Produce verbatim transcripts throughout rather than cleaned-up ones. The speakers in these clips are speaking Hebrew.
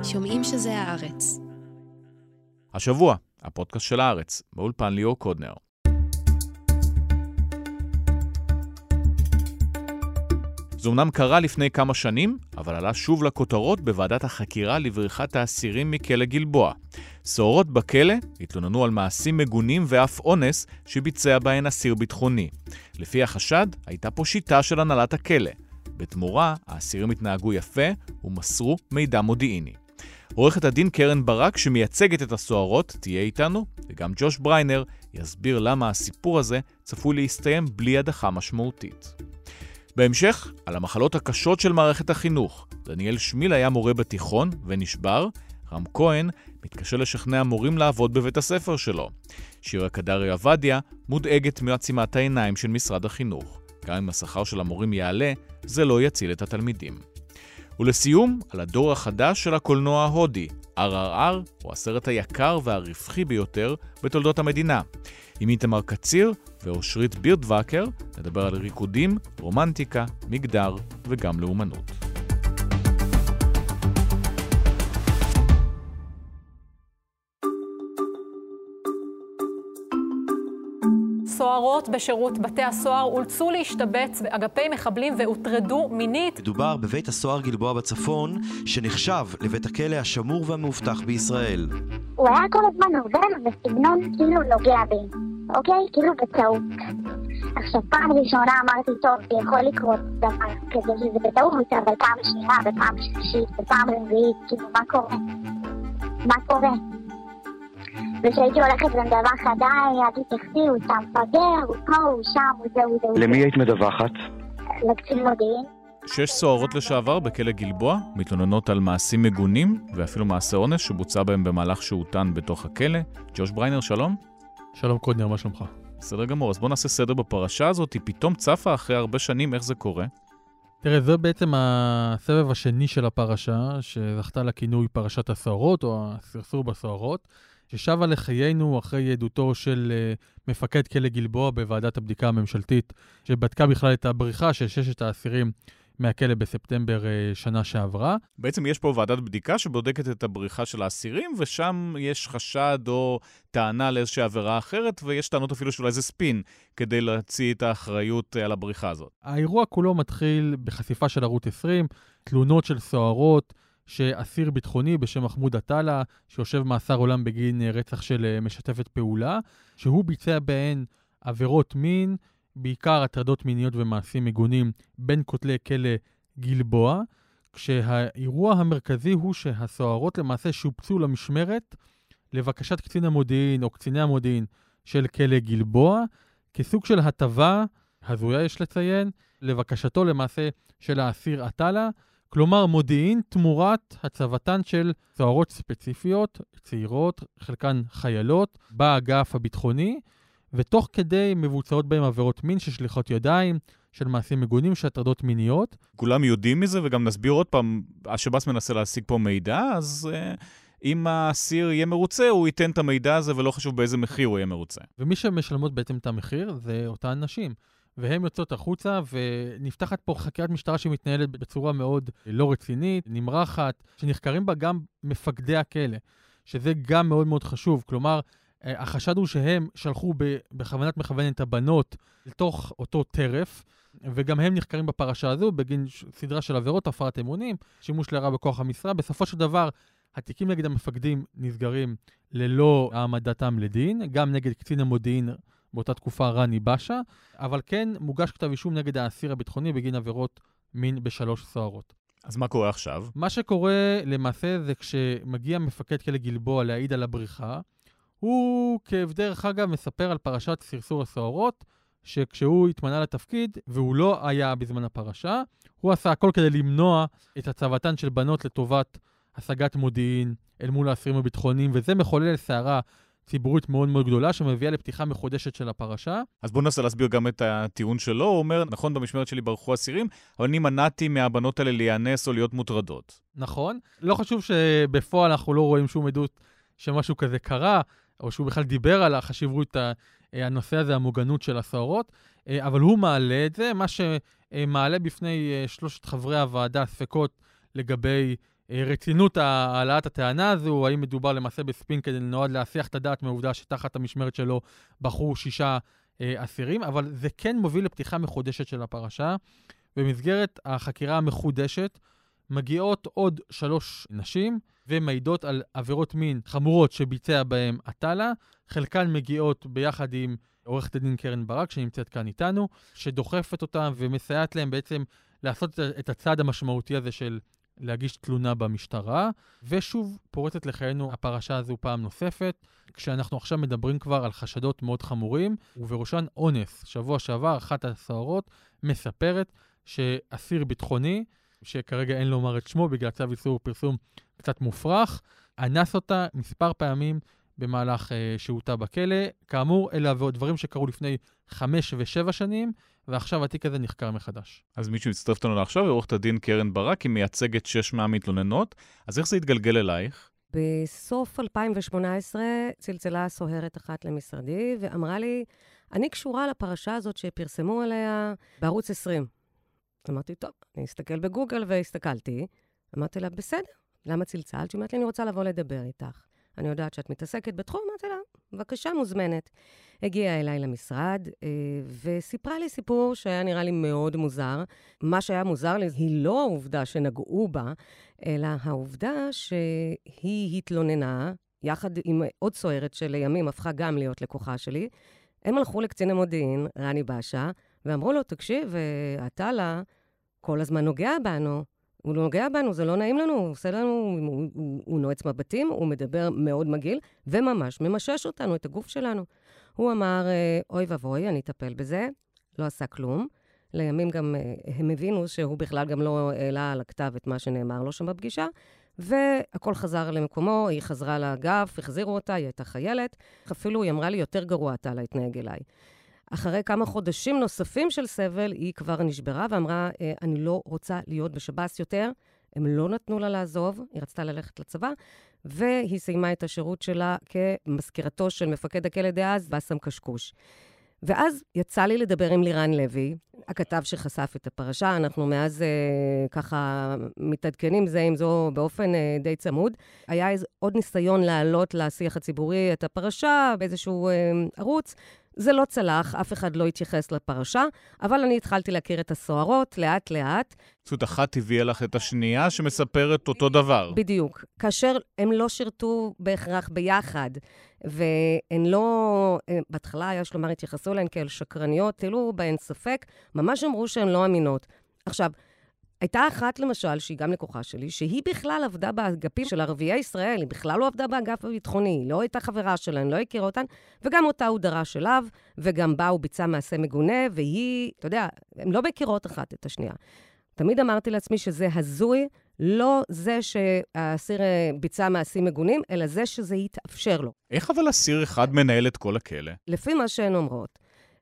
שומעים שזה הארץ. השבוע, הפודקאסט של הארץ, באולפן ליאור קודנר. זה אומנם קרה לפני כמה שנים, אבל עלה שוב לכותרות בוועדת החקירה לבריחת האסירים מכלא גלבוע. סוהרות בכלא התלוננו על מעשים מגונים ואף אונס שביצע בהן אסיר ביטחוני. לפי החשד, הייתה פה שיטה של הנהלת הכלא. בתמורה, האסירים התנהגו יפה ומסרו מידע מודיעיני. עורכת הדין קרן ברק שמייצגת את הסוהרות תהיה איתנו, וגם ג'וש בריינר יסביר למה הסיפור הזה צפוי להסתיים בלי הדחה משמעותית. בהמשך, על המחלות הקשות של מערכת החינוך. דניאל שמיל היה מורה בתיכון ונשבר. רם כהן מתקשה לשכנע מורים לעבוד בבית הספר שלו. שירה קדרי עבדיה מודאגת מעצימת העיניים של משרד החינוך. גם אם השכר של המורים יעלה, זה לא יציל את התלמידים. ולסיום, על הדור החדש של הקולנוע ההודי. אר אר אר הוא הסרט היקר והרווחי ביותר בתולדות המדינה. עם איתמר קציר ואושרית בירדווקר נדבר על ריקודים, רומנטיקה, מגדר וגם לאומנות. סוהרות בשירות בתי הסוהר אולצו להשתבץ באגפי מחבלים והוטרדו מינית. מדובר בבית הסוהר גלבוע בצפון, שנחשב לבית הכלא השמור והמאובטח בישראל. הוא היה כל הזמן עובר בסגנון כאילו נוגע בי, אוקיי? כאילו בטעות. עכשיו, פעם ראשונה אמרתי, טוב, יכול לקרות דבר כזה שזה בטעות, אבל פעם שנייה ופעם שלישית ופעם רביעית, כאילו, מה קורה? מה קורה? ושהייתי הולכת ומדווח עדיין, אל תתייחסי, הוא שם פגר, הוא פה, הוא שם, הוא זה, הוא זה. למי היית מדווחת? לקצין מודיעין. שש סוהרות לשעבר בכלא גלבוע מתלוננות על מעשים מגונים ואפילו מעשה אונס שבוצע בהם במהלך שהותן בתוך הכלא. ג'וש בריינר, שלום. שלום קודנר, מה שלומך? בסדר גמור, אז בוא נעשה סדר בפרשה הזאת. היא פתאום צפה אחרי הרבה שנים, איך זה קורה? תראה, זה בעצם הסבב השני של הפרשה, שזכתה לכינוי פרשת הסוהרות, או הסרסור בסוהרות, ששבה לחיינו אחרי עדותו של uh, מפקד כלא גלבוע בוועדת הבדיקה הממשלתית, שבדקה בכלל את הבריחה של ששת האסירים מהכלא בספטמבר uh, שנה שעברה. בעצם יש פה ועדת בדיקה שבודקת את הבריחה של האסירים, ושם יש חשד או טענה לאיזושהי עבירה אחרת, ויש טענות אפילו שאולי זה ספין, כדי להוציא את האחריות uh, על הבריחה הזאת. האירוע כולו מתחיל בחשיפה של ערוץ עשרים, תלונות של סוהרות, שאסיר ביטחוני בשם מחמוד עטאלה, שיושב מאסר עולם בגין רצח של משתפת פעולה, שהוא ביצע בהן עבירות מין, בעיקר הטרדות מיניות ומעשים מגונים בין כותלי כלא גלבוע, כשהאירוע המרכזי הוא שהסוהרות למעשה שופצו למשמרת לבקשת קצין המודיעין או קציני המודיעין של כלא גלבוע, כסוג של הטבה, הזויה יש לציין, לבקשתו למעשה של האסיר עטאלה, כלומר מודיעין תמורת הצבתן של סוהרות ספציפיות, צעירות, חלקן חיילות, באגף הביטחוני, ותוך כדי מבוצעות בהם עבירות מין של שליחות ידיים, של מעשים מגונים, של הטרדות מיניות. כולם יודעים מזה, וגם נסביר עוד פעם, השב"ס מנסה להשיג פה מידע, אז uh, אם האסיר יהיה מרוצה, הוא ייתן את המידע הזה, ולא חשוב באיזה מחיר הוא יהיה מרוצה. ומי שמשלמות בעצם את המחיר, זה אותן נשים. והן יוצאות החוצה, ונפתחת פה חקירת משטרה שמתנהלת בצורה מאוד לא רצינית, נמרחת, שנחקרים בה גם מפקדי הכלא, שזה גם מאוד מאוד חשוב. כלומר, החשד הוא שהם שלחו בכוונת מכוון את הבנות לתוך אותו טרף, וגם הם נחקרים בפרשה הזו בגין סדרה של עבירות, הפרת אמונים, שימוש לרעה בכוח המשרה. בסופו של דבר, התיקים נגד המפקדים נסגרים ללא העמדתם לדין, גם נגד קצין המודיעין באותה תקופה רני בשה, אבל כן מוגש כתב אישום נגד האסיר הביטחוני בגין עבירות מין בשלוש סוהרות. אז מה קורה עכשיו? מה שקורה למעשה זה כשמגיע מפקד כלא גלבוע להעיד על הבריחה, הוא כבדרך אגב מספר על פרשת סרסור הסוהרות, שכשהוא התמנה לתפקיד, והוא לא היה בזמן הפרשה, הוא עשה הכל כדי למנוע את הצוותן של בנות לטובת השגת מודיעין אל מול האסירים הביטחוניים, וזה מחולל סערה ציבורית מאוד מאוד גדולה, שמביאה לפתיחה מחודשת של הפרשה. אז בואו ננסה להסביר גם את הטיעון שלו. הוא אומר, נכון, במשמרת שלי ברחו אסירים, אבל אני מנעתי מהבנות האלה להיאנס או להיות מוטרדות. נכון. לא חשוב שבפועל אנחנו לא רואים שום עדות שמשהו כזה קרה, או שהוא בכלל דיבר על החשיבות הנושא הזה, המוגנות של הסוהרות, אבל הוא מעלה את זה, מה שמעלה בפני שלושת חברי הוועדה ספקות לגבי רצינות העלאת הטענה הזו, האם מדובר למעשה בספין כדי נועד להסיח את הדעת מהעובדה שתחת המשמרת שלו בחרו שישה אה, אסירים, אבל זה כן מוביל לפתיחה מחודשת של הפרשה. במסגרת החקירה המחודשת מגיעות עוד שלוש נשים ומעידות על עבירות מין חמורות שביצע בהם עטאללה. חלקן מגיעות ביחד עם עורכת הדין קרן ברק, שנמצאת כאן איתנו, שדוחפת אותם ומסייעת להם בעצם לעשות את הצעד המשמעותי הזה של להגיש תלונה במשטרה, ושוב פורצת לחיינו הפרשה הזו פעם נוספת, כשאנחנו עכשיו מדברים כבר על חשדות מאוד חמורים, ובראשן אונס. שבוע שעבר, אחת הסוהרות מספרת שאסיר ביטחוני, שכרגע אין לומר את שמו בגלל צו איסור פרסום קצת מופרך, אנס אותה מספר פעמים במהלך uh, שהותה בכלא. כאמור, אלה דברים שקרו לפני חמש ושבע שנים, ועכשיו התיק הזה נחקר מחדש. אז מי שמצטרפת לנו עכשיו, עורכת הדין קרן ברק, היא מייצגת שש מהמתלוננות. אז איך זה התגלגל אלייך? בסוף אלפיים שמונה עשרה צלצלה סוהרת אחת למשרדי, ואמרה לי, אני קשורה לפרשה הזאת שפרסמו עליה בערוץ עשרים. אמרתי, טוב, אני אסתכל בגוגל, והסתכלתי. אמרתי לה, בסדר, למה צלצלת? היא אמרת לי, אני רוצה לבוא לדבר איתך. אני יודעת שאת מתעסקת בתחום, אמרתי לה, בבקשה, מוזמנת. הגיעה אליי למשרד, וסיפרה לי סיפור שהיה נראה לי מאוד מוזר. מה שהיה מוזר לי, היא לא העובדה שנגעו בה, אלא העובדה שהיא התלוננה, יחד עם עוד סוהרת שלימים הפכה גם להיות לקוחה שלי. הם הלכו לקצין המודיעין, רני באשה, ואמרו לו, תקשיב, עטאללה כל הזמן נוגע בנו. הוא לא נוגע בנו, זה לא נעים לנו, הוא עושה לנו, הוא, הוא, הוא נועץ מבטים, הוא מדבר מאוד מגעיל, וממש ממשש אותנו, את הגוף שלנו. הוא אמר, אוי ובוי, אני אטפל בזה, לא עשה כלום. לימים גם הם הבינו שהוא בכלל גם לא העלה על הכתב את מה שנאמר לו שם בפגישה, והכל חזר למקומו, היא חזרה לאגף, החזירו אותה, היא הייתה חיילת, אפילו היא אמרה לי, יותר גרוע אתה להתנהג אליי. אחרי כמה חודשים נוספים של סבל, היא כבר נשברה ואמרה, אני לא רוצה להיות בשב"ס יותר. הם לא נתנו לה לעזוב, היא רצתה ללכת לצבא, והיא סיימה את השירות שלה כמזכירתו של מפקד הכלא דאז, בסם קשקוש. ואז יצא לי לדבר עם לירן לוי, הכתב שחשף את הפרשה. אנחנו מאז אה, ככה מתעדכנים זה עם זו באופן אה, די צמוד. היה איזה עוד ניסיון להעלות לשיח הציבורי את הפרשה באיזשהו אה, ערוץ. זה לא צלח, אף אחד לא התייחס לפרשה, אבל אני התחלתי להכיר את הסוהרות לאט לאט. זאת אחת הביאה לך את השנייה שמספרת אותו דבר. בדיוק. כאשר הם לא שירתו בהכרח ביחד, והן לא, בהתחלה יש לומר, התייחסו להן כאל שקרניות, תלו בהן ספק, ממש אמרו שהן לא אמינות. עכשיו, הייתה אחת למשל, שהיא גם לקוחה שלי, שהיא בכלל עבדה באגפים של ערביי ישראל, היא בכלל לא עבדה באגף הביטחוני, לא הייתה חברה שלהן, לא הכירה אותן, וגם אותה הוא דרש אליו, וגם בה הוא ביצע מעשה מגונה, והיא, אתה יודע, הן לא מכירות אחת את השנייה. תמיד אמרתי לעצמי שזה הזוי, לא זה שהאסיר ביצע מעשים מגונים, אלא זה שזה יתאפשר לו. איך אבל אסיר אחד מנהל את כל הכלא? לפי מה שהן אומרות.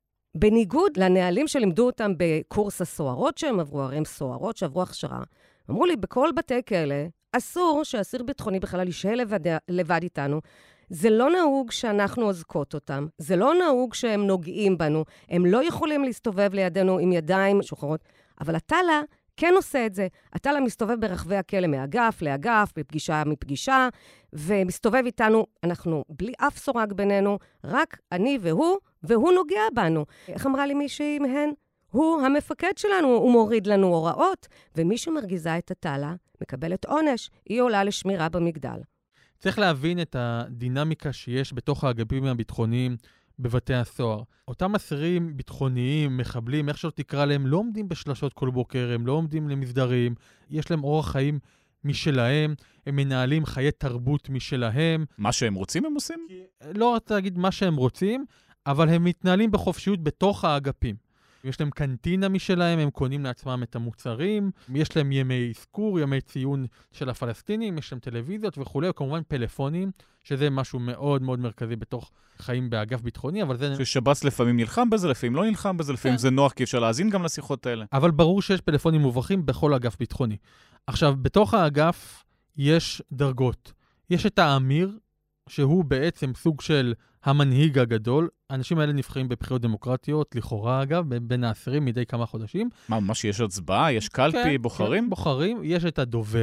בניגוד לנהלים שלימדו אותם בקורס הסוהרות שהם עברו, הרי הם סוהרות שעברו הכשרה, אמרו לי, בכל בתי כלא, אסור שאסיר ביטחוני בכלל יישאר לבד, לבד איתנו. זה לא נהוג שאנחנו עוזקות אותם. זה לא נהוג שהם נוגעים בנו. הם לא יכולים להסתובב לידינו עם ידיים שוחרות. אבל עטאללה כן עושה את זה. עטאללה מסתובב ברחבי הכלא מאגף לאגף, בפגישה מפגישה, ומסתובב איתנו, אנחנו בלי אף סורג בינינו, רק אני והוא, והוא נוגע בנו. איך אמרה לי מישהי מהן? הוא המפקד שלנו, הוא מוריד לנו הוראות, ומי שמרגיזה את עטאללה מקבלת עונש, היא עולה לשמירה במגדל. צריך להבין את הדינמיקה שיש בתוך האגפים הביטחוניים בבתי הסוהר. אותם אסירים ביטחוניים, מחבלים, איך שלא תקרא להם, לא עומדים בשלשות כל בוקר, הם לא עומדים למסדרים, יש להם אורח חיים משלהם, הם מנהלים חיי תרבות משלהם. מה שהם רוצים הם עושים? לא רוצה להגיד מה שהם רוצים, אבל הם מתנהלים בחופשיות בתוך האגפים. יש להם קנטינה משלהם, הם קונים לעצמם את המוצרים, יש להם ימי עסקור, ימי ציון של הפלסטינים, יש להם טלוויזיות וכו', וכמובן פלאפונים, שזה משהו מאוד מאוד מרכזי בתוך חיים באגף ביטחוני, אבל זה... ששב"ס לפעמים נלחם בזה, לפעמים לא נלחם בזה, לפעמים זה נוח, כי אפשר להאזין גם לשיחות האלה. אבל ברור שיש פלאפונים מוברחים בכל אגף ביטחוני. עכשיו, בתוך האגף יש דרגות. יש את האמיר, שהוא בעצם סוג של המנהיג הגדול. האנשים האלה נבחרים בבחירות דמוקרטיות, לכאורה אגב, בין האסירים מדי כמה חודשים. מה, ממש יש הצבעה? יש קלפי, כן, בוחרים? כן, בוחרים. יש את הדובר,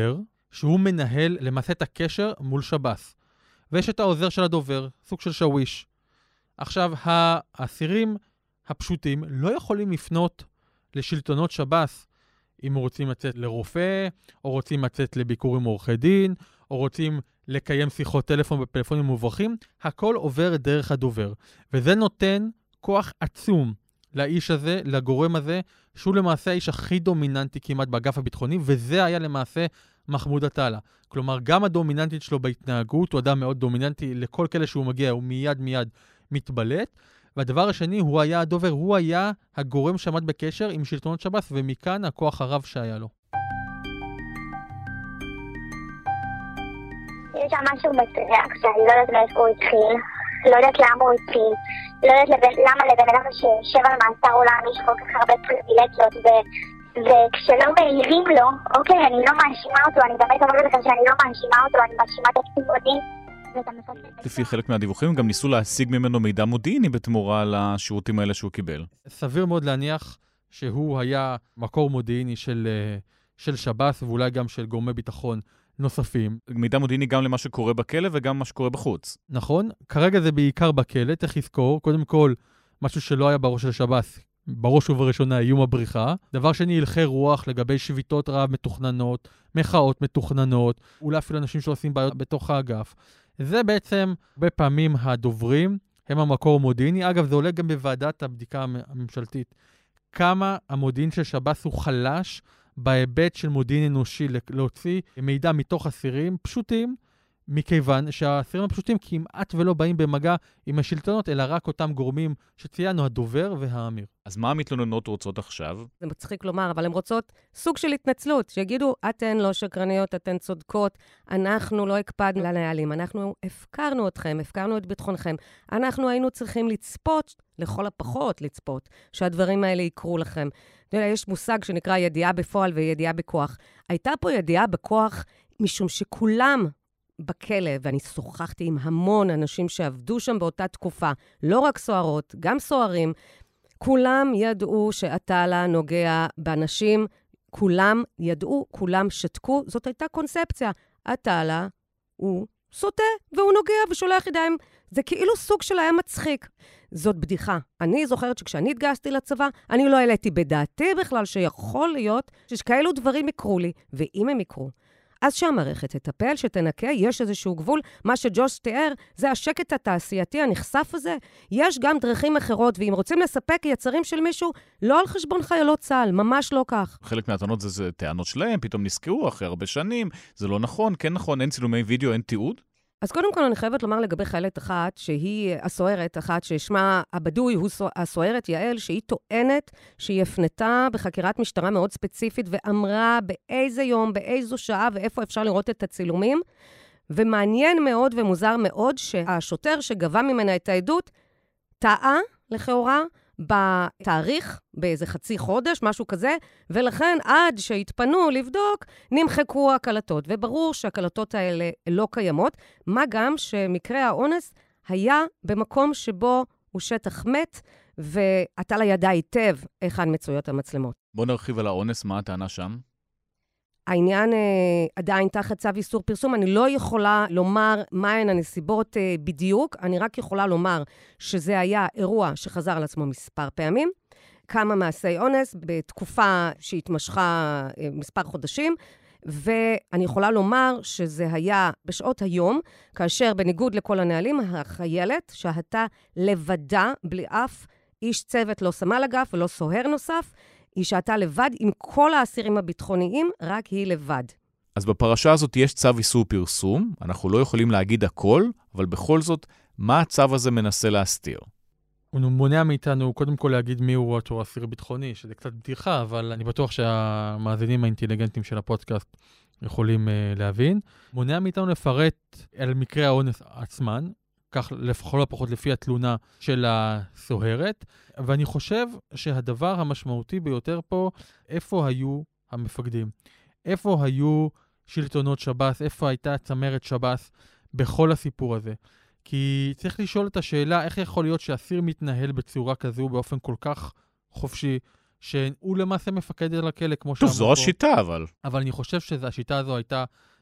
שהוא מנהל למעשה את הקשר מול שב"ס. ויש את העוזר של הדובר, סוג של שוויש. עכשיו, האסירים הפשוטים לא יכולים לפנות לשלטונות שב"ס, אם רוצים לצאת לרופא, או רוצים לצאת לביקור עם עורכי דין, או רוצים לקיים שיחות טלפון בפלאפונים מוברחים, הכל עובר דרך הדובר. וזה נותן כוח עצום לאיש הזה, לגורם הזה, שהוא למעשה האיש הכי דומיננטי כמעט באגף הביטחוני, וזה היה למעשה מחמוד עטאללה. כלומר, גם הדומיננטית שלו בהתנהגות, הוא אדם מאוד דומיננטי, לכל כאלה שהוא מגיע, הוא מיד מיד מתבלט. והדבר השני, הוא היה הדובר, הוא היה הגורם שעמד בקשר עם שלטונות שב"ס, ומכאן הכוח הרב שהיה לו. יש שם משהו מסריח שאני לא יודעת מאיפה הוא התחיל, לא יודעת למה הוא התחיל, לא יודעת לבן, למה לבן אדם שיושב על מאסר עולם יש כל כך הרבה פריבילגיות, ו, וכשלא מעירים לו, אוקיי, אני לא מאשימה אותו, אני באמת אומרת לך שאני לא מאשימה אותו, אני מאשימה את הקציבוני. לפי חלק מהדיווחים גם ניסו להשיג ממנו מידע מודיעיני בתמורה לשירותים האלה שהוא קיבל. סביר מאוד להניח שהוא היה מקור מודיעיני של, של שב"ס ואולי גם של גורמי ביטחון נוספים. מידע מודיעיני גם למה שקורה בכלא וגם מה שקורה בחוץ. נכון, כרגע זה בעיקר בכלא, צריך לזכור, קודם כל, משהו שלא היה בראש של שב"ס, בראש ובראשונה איום הבריחה. דבר שני, הלכי רוח לגבי שביתות רעב מתוכננות, מחאות מתוכננות, אולי אפילו אנשים שעושים בעיות בתוך האגף. זה בעצם, הרבה פעמים הדוברים הם המקור מודיעיני. אגב, זה עולה גם בוועדת הבדיקה הממשלתית. כמה המודיעין של שב"ס הוא חלש בהיבט של מודיעין אנושי, להוציא מידע מתוך אסירים פשוטים, מכיוון שהאסירים הפשוטים כמעט ולא באים במגע עם השלטונות, אלא רק אותם גורמים שציינו, הדובר והאמיר. אז מה המתלוננות רוצות עכשיו? זה מצחיק לומר, אבל הן רוצות סוג של התנצלות, שיגידו, אתן לא שקרניות, אתן צודקות, אנחנו לא הקפדנו לנהלים, אנחנו הפקרנו אתכם, הפקרנו את ביטחונכם, אנחנו היינו צריכים לצפות, לכל הפחות לצפות, שהדברים האלה יקרו לכם. יש מושג שנקרא ידיעה בפועל וידיעה בכוח. הייתה פה ידיעה בכוח, משום שכולם בכלא, ואני שוחחתי עם המון אנשים שעבדו שם באותה תקופה, לא רק סוהרות, גם סוהרים, כולם ידעו שעטאללה נוגע באנשים, כולם ידעו, כולם שתקו, זאת הייתה קונספציה. עטאללה הוא סוטה והוא נוגע ושולח ידיים, זה כאילו סוג של היה מצחיק. זאת בדיחה. אני זוכרת שכשאני התגייסתי לצבא, אני לא העליתי בדעתי בכלל שיכול להיות שכאלו דברים יקרו לי, ואם הם יקרו, אז שהמערכת תטפל, שתנקה, יש איזשהו גבול. מה שג'וש תיאר, זה השקט התעשייתי הנחשף הזה. יש גם דרכים אחרות, ואם רוצים לספק יצרים של מישהו, לא על חשבון חיילות צה"ל, ממש לא כך. חלק מהטענות זה, זה טענות שלהם, פתאום נזכרו אחרי הרבה שנים, זה לא נכון, כן נכון, אין צילומי וידאו, אין תיעוד. אז קודם כל אני חייבת לומר לגבי חיילת אחת, שהיא הסוהרת אחת, ששמה הבדוי הוא הסוהרת יעל, שהיא טוענת שהיא הפנתה בחקירת משטרה מאוד ספציפית, ואמרה באיזה יום, באיזו שעה, ואיפה אפשר לראות את הצילומים. ומעניין מאוד ומוזר מאוד שהשוטר שגבה ממנה את העדות, טעה לכאורה בתאריך, באיזה חצי חודש, משהו כזה, ולכן עד שהתפנו לבדוק, נמחקו הקלטות. וברור שהקלטות האלה לא קיימות, מה גם שמקרה האונס היה במקום שבו הוא שטח מת, ועטאללה ידע היטב היכן מצויות המצלמות. בוא נרחיב על האונס, מה הטענה שם? העניין אה, עדיין תחת צו איסור פרסום, אני לא יכולה לומר מהן הנסיבות אה, בדיוק, אני רק יכולה לומר שזה היה אירוע שחזר על עצמו מספר פעמים, כמה מעשי אונס בתקופה שהתמשכה אה, מספר חודשים, ואני יכולה לומר שזה היה בשעות היום, כאשר בניגוד לכל הנהלים, החיילת שהתה לבדה, בלי אף איש צוות, לא סמל אגף ולא סוהר נוסף, היא שהתה לבד עם כל האסירים הביטחוניים, רק היא לבד. אז בפרשה הזאת יש צו איסור פרסום, אנחנו לא יכולים להגיד הכל, אבל בכל זאת, מה הצו הזה מנסה להסתיר? הוא מונע מאיתנו קודם כל להגיד מי הוא אותו אסיר ביטחוני, שזה קצת בדיחה, אבל אני בטוח שהמאזינים האינטליגנטים של הפודקאסט יכולים uh, להבין. מונע מאיתנו לפרט על מקרה האונס עצמן, כך לכל הפחות לפי התלונה של הסוהרת, ואני חושב שהדבר המשמעותי ביותר פה, איפה היו המפקדים? איפה היו שלטונות שב"ס? איפה הייתה צמרת שב"ס בכל הסיפור הזה? כי צריך לשאול את השאלה, איך יכול להיות שאסיר מתנהל בצורה כזו באופן כל כך חופשי, שהוא למעשה מפקד על הכלא, כמו שאמרו פה. טוב, זו השיטה, אבל. אבל אני חושב שהשיטה הזו הייתה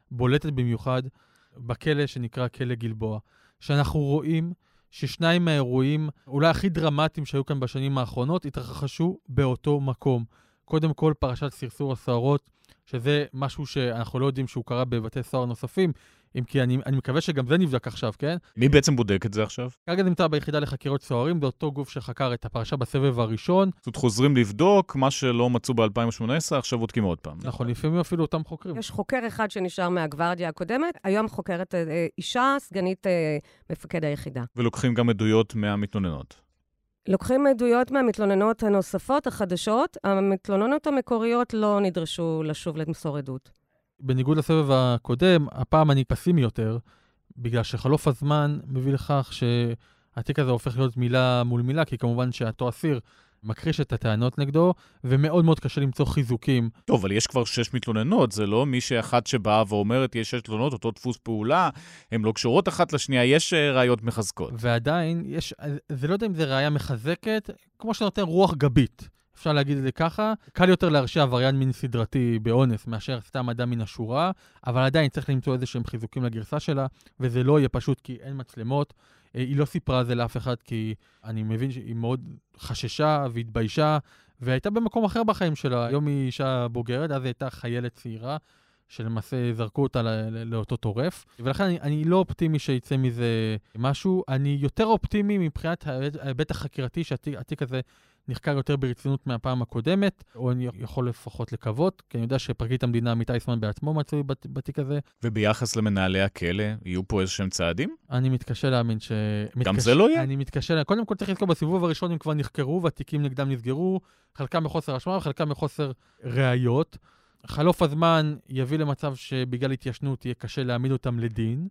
בולטת במיוחד בכלא שנקרא כלא גלבוע, שאנחנו רואים ששניים מהאירועים, אולי הכי דרמטיים שהיו כאן בשנים האחרונות, התרחשו באותו מקום. קודם כל, פרשת סרסור הסוהרות, שזה משהו שאנחנו לא יודעים שהוא קרה בבתי סוהר נוספים, אם כי אני, אני מקווה שגם זה נבדק עכשיו, כן? מי בעצם בודק את זה עכשיו? כרגע נמצא ביחידה לחקירות סוהרים, זה אותו גוף שחקר את הפרשה בסבב הראשון. זאת חוזרים לבדוק, מה שלא מצאו ב-אלפיים שמונה עשרה, עכשיו בודקים עוד פעם. נכון, לפעמים אפילו אותם חוקרים. יש חוקר אחד שנשאר מהגוורדיה הקודמת, היום חוקרת אה, אישה, סגנית אה, מפקד היחידה. ולוקחים גם עדויות מהמתלוננות. לוקחים עדויות מהמתלוננות הנוספות, החדשות, המתלוננות המקוריות לא נדרשו לשוב למסור עדות. בניגוד לסבב הקודם, הפעם אני פסימי יותר, בגלל שחלוף הזמן מביא לכך שהתיק הזה הופך להיות מילה מול מילה, כי כמובן שאותו אסיר מקריש את הטענות נגדו, ומאוד מאוד קשה למצוא חיזוקים. טוב, אבל יש כבר שש מתלוננות, זה לא מי שאחת שבאה ואומרת, יש שש תלונות, אותו דפוס פעולה, הן לא קשורות אחת לשנייה, יש ראיות מחזקות. ועדיין, יש, זה לא יודע אם זה ראיה מחזקת, כמו שנותן רוח גבית. אפשר להגיד את זה ככה, קל יותר להרשיע עבריין מין סדרתי באונס מאשר סתם אדם מן השורה, אבל עדיין צריך למצוא איזה שהם חיזוקים לגרסה שלה, וזה לא יהיה פשוט כי אין מצלמות. היא לא סיפרה זה לאף אחד, כי אני מבין שהיא מאוד חששה והתביישה, והייתה במקום אחר בחיים שלה. היום היא אישה בוגרת, אז היא הייתה חיילת צעירה, שלמעשה זרקו אותה לאותו טורף. ולכן אני, אני לא אופטימי שיצא מזה משהו. אני יותר אופטימי מבחינת ההיבט החקירתי, שהתיק הזה נחקר יותר ברצינות מהפעם הקודמת, או אני יכול לפחות לקוות, כי אני יודע שפרקליט המדינה עמית איסמן בעצמו מצוי בתיק הזה. וביחס למנהלי הכלא, יהיו פה איזשהם צעדים? אני מתקשה להאמין ש... גם מתקש... זה לא יהיה? אני מתקשה, קודם כל צריך לזכור, בסיבוב הראשון הם כבר נחקרו, והתיקים נגדם נסגרו, חלקם מחוסר אשמה וחלקם מחוסר ראיות. חלוף הזמן יביא למצב שבגלל התיישנות יהיה קשה להעמיד אותם לדין.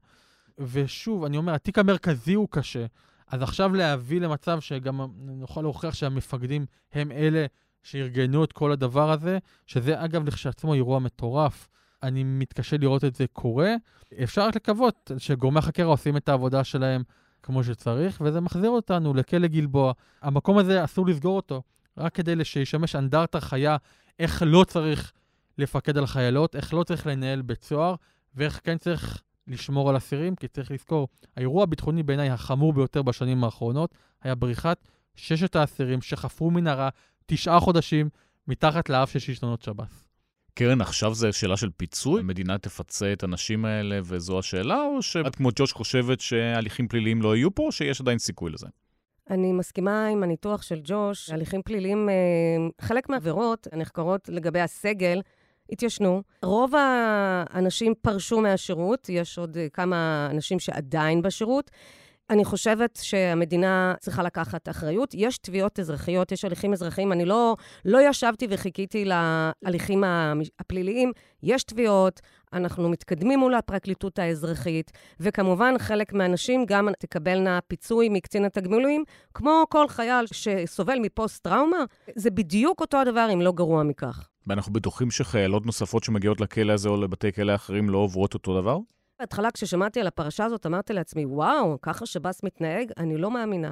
ושוב, אני אומר, התיק המרכזי הוא קשה. אז עכשיו להביא למצב שגם נוכל להוכיח שהמפקדים הם אלה שארגנו את כל הדבר הזה, שזה אגב לכשעצמו אירוע מטורף. אני מתקשה לראות את זה קורה. אפשר רק לקוות שגורמי החקירה עושים את העבודה שלהם כמו שצריך, וזה מחזיר אותנו לכלא גלבוע. המקום הזה אסור לסגור אותו, רק כדי שישמש אנדרטה חיה, איך לא צריך לפקד על חיילות, איך לא צריך לנהל בית סוהר, ואיך כן צריך לשמור על אסירים, כי צריך לזכור, האירוע הביטחוני בעיניי החמור ביותר בשנים האחרונות, היה בריחת ששת האסירים שחפרו מנהרה תשעה חודשים מתחת לאף של שלטונות שב"ס. קרן, עכשיו זה שאלה של פיצוי? המדינה תפצה את האנשים האלה וזו השאלה, או שאת כמו ג'וש חושבת שהליכים פליליים לא יהיו פה, או שיש עדיין סיכוי לזה? אני מסכימה עם הניתוח של ג'וש, הליכים פליליים, חלק מהעבירות הנחקרות לגבי הסגל, התיישנו. רוב האנשים פרשו מהשירות, יש עוד כמה אנשים שעדיין בשירות. אני חושבת שהמדינה צריכה לקחת אחריות. יש תביעות אזרחיות, יש הליכים אזרחיים. אני לא, לא ישבתי וחיכיתי להליכים הפליליים. יש תביעות, אנחנו מתקדמים מול הפרקליטות האזרחית, וכמובן חלק מהאנשים גם תקבלנה פיצוי מקצין התגמולים, כמו כל חייל שסובל מפוסט-טראומה. זה בדיוק אותו הדבר, אם לא גרוע מכך. ואנחנו בטוחים שחיילות נוספות שמגיעות לכלא הזה או לבתי כלא אחרים לא עוברות אותו דבר? בהתחלה, כששמעתי על הפרשה הזאת, אמרתי לעצמי, וואו, ככה שב"ס מתנהג, אני לא מאמינה.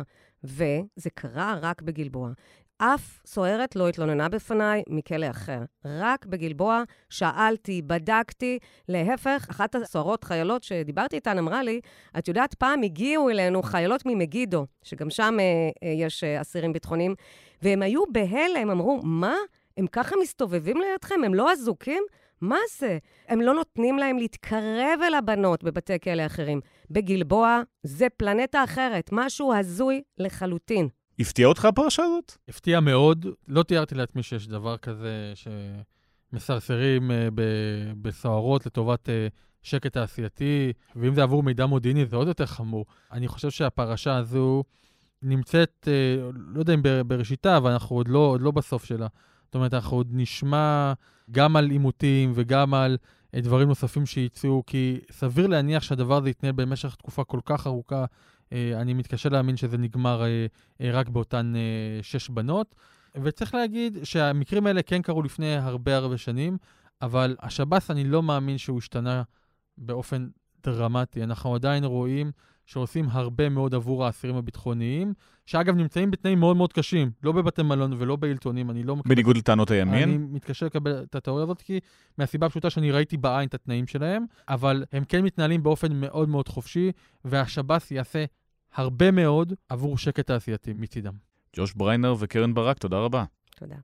וזה קרה רק בגלבוע. אף סוהרת לא התלוננה בפניי מכלא אחר. רק בגלבוע שאלתי, בדקתי, להפך, אחת הסוהרות חיילות שדיברתי איתן אמרה לי, את יודעת, פעם הגיעו אלינו חיילות ממגידו, שגם שם אה, יש אה, אסירים ביטחוניים, והם היו בהלם, אמרו, מה? הם ככה מסתובבים לידכם? הם לא אזוקים? מה זה? הם לא נותנים להם להתקרב אל הבנות בבתי כלא אחרים. בגלבוע זה פלנטה אחרת, משהו הזוי לחלוטין. הפתיע אותך הפרשה הזאת? הפתיע מאוד. לא תיארתי לעצמי שיש דבר כזה שמסרסרים ב- בסוהרות לטובת שקט תעשייתי, ואם זה עבור מידע מודיעיני זה עוד יותר חמור. אני חושב שהפרשה הזו נמצאת, לא יודע אם בראשיתה, אבל אנחנו עוד לא, עוד לא בסוף שלה. זאת אומרת, אנחנו עוד נשמע גם על עימותים וגם על דברים נוספים שייצאו, כי סביר להניח שהדבר הזה יתנהל במשך תקופה כל כך ארוכה. אני מתקשה להאמין שזה נגמר רק באותן שש בנות. וצריך להגיד שהמקרים האלה כן קרו לפני הרבה הרבה שנים, אבל השב"ס אני לא מאמין שהוא השתנה באופן דרמטי. אנחנו עדיין רואים שעושים הרבה מאוד עבור האסירים הביטחוניים, שאגב נמצאים בתנאים מאוד מאוד קשים, לא בבתי מלון ולא באילטונים, אני לא... בניגוד לטענות הימין? אני מתקשה לקבל את התיאוריה הזאת, כי מהסיבה הפשוטה שאני ראיתי בעין את התנאים שלהם, אבל הם כן מתנהלים באופן מאוד מאוד חופשי, והשב"ס יעשה הרבה מאוד עבור שקט תעשייתי מצידם. ג'וש בריינר וקרן ברק, תודה רבה. תודה.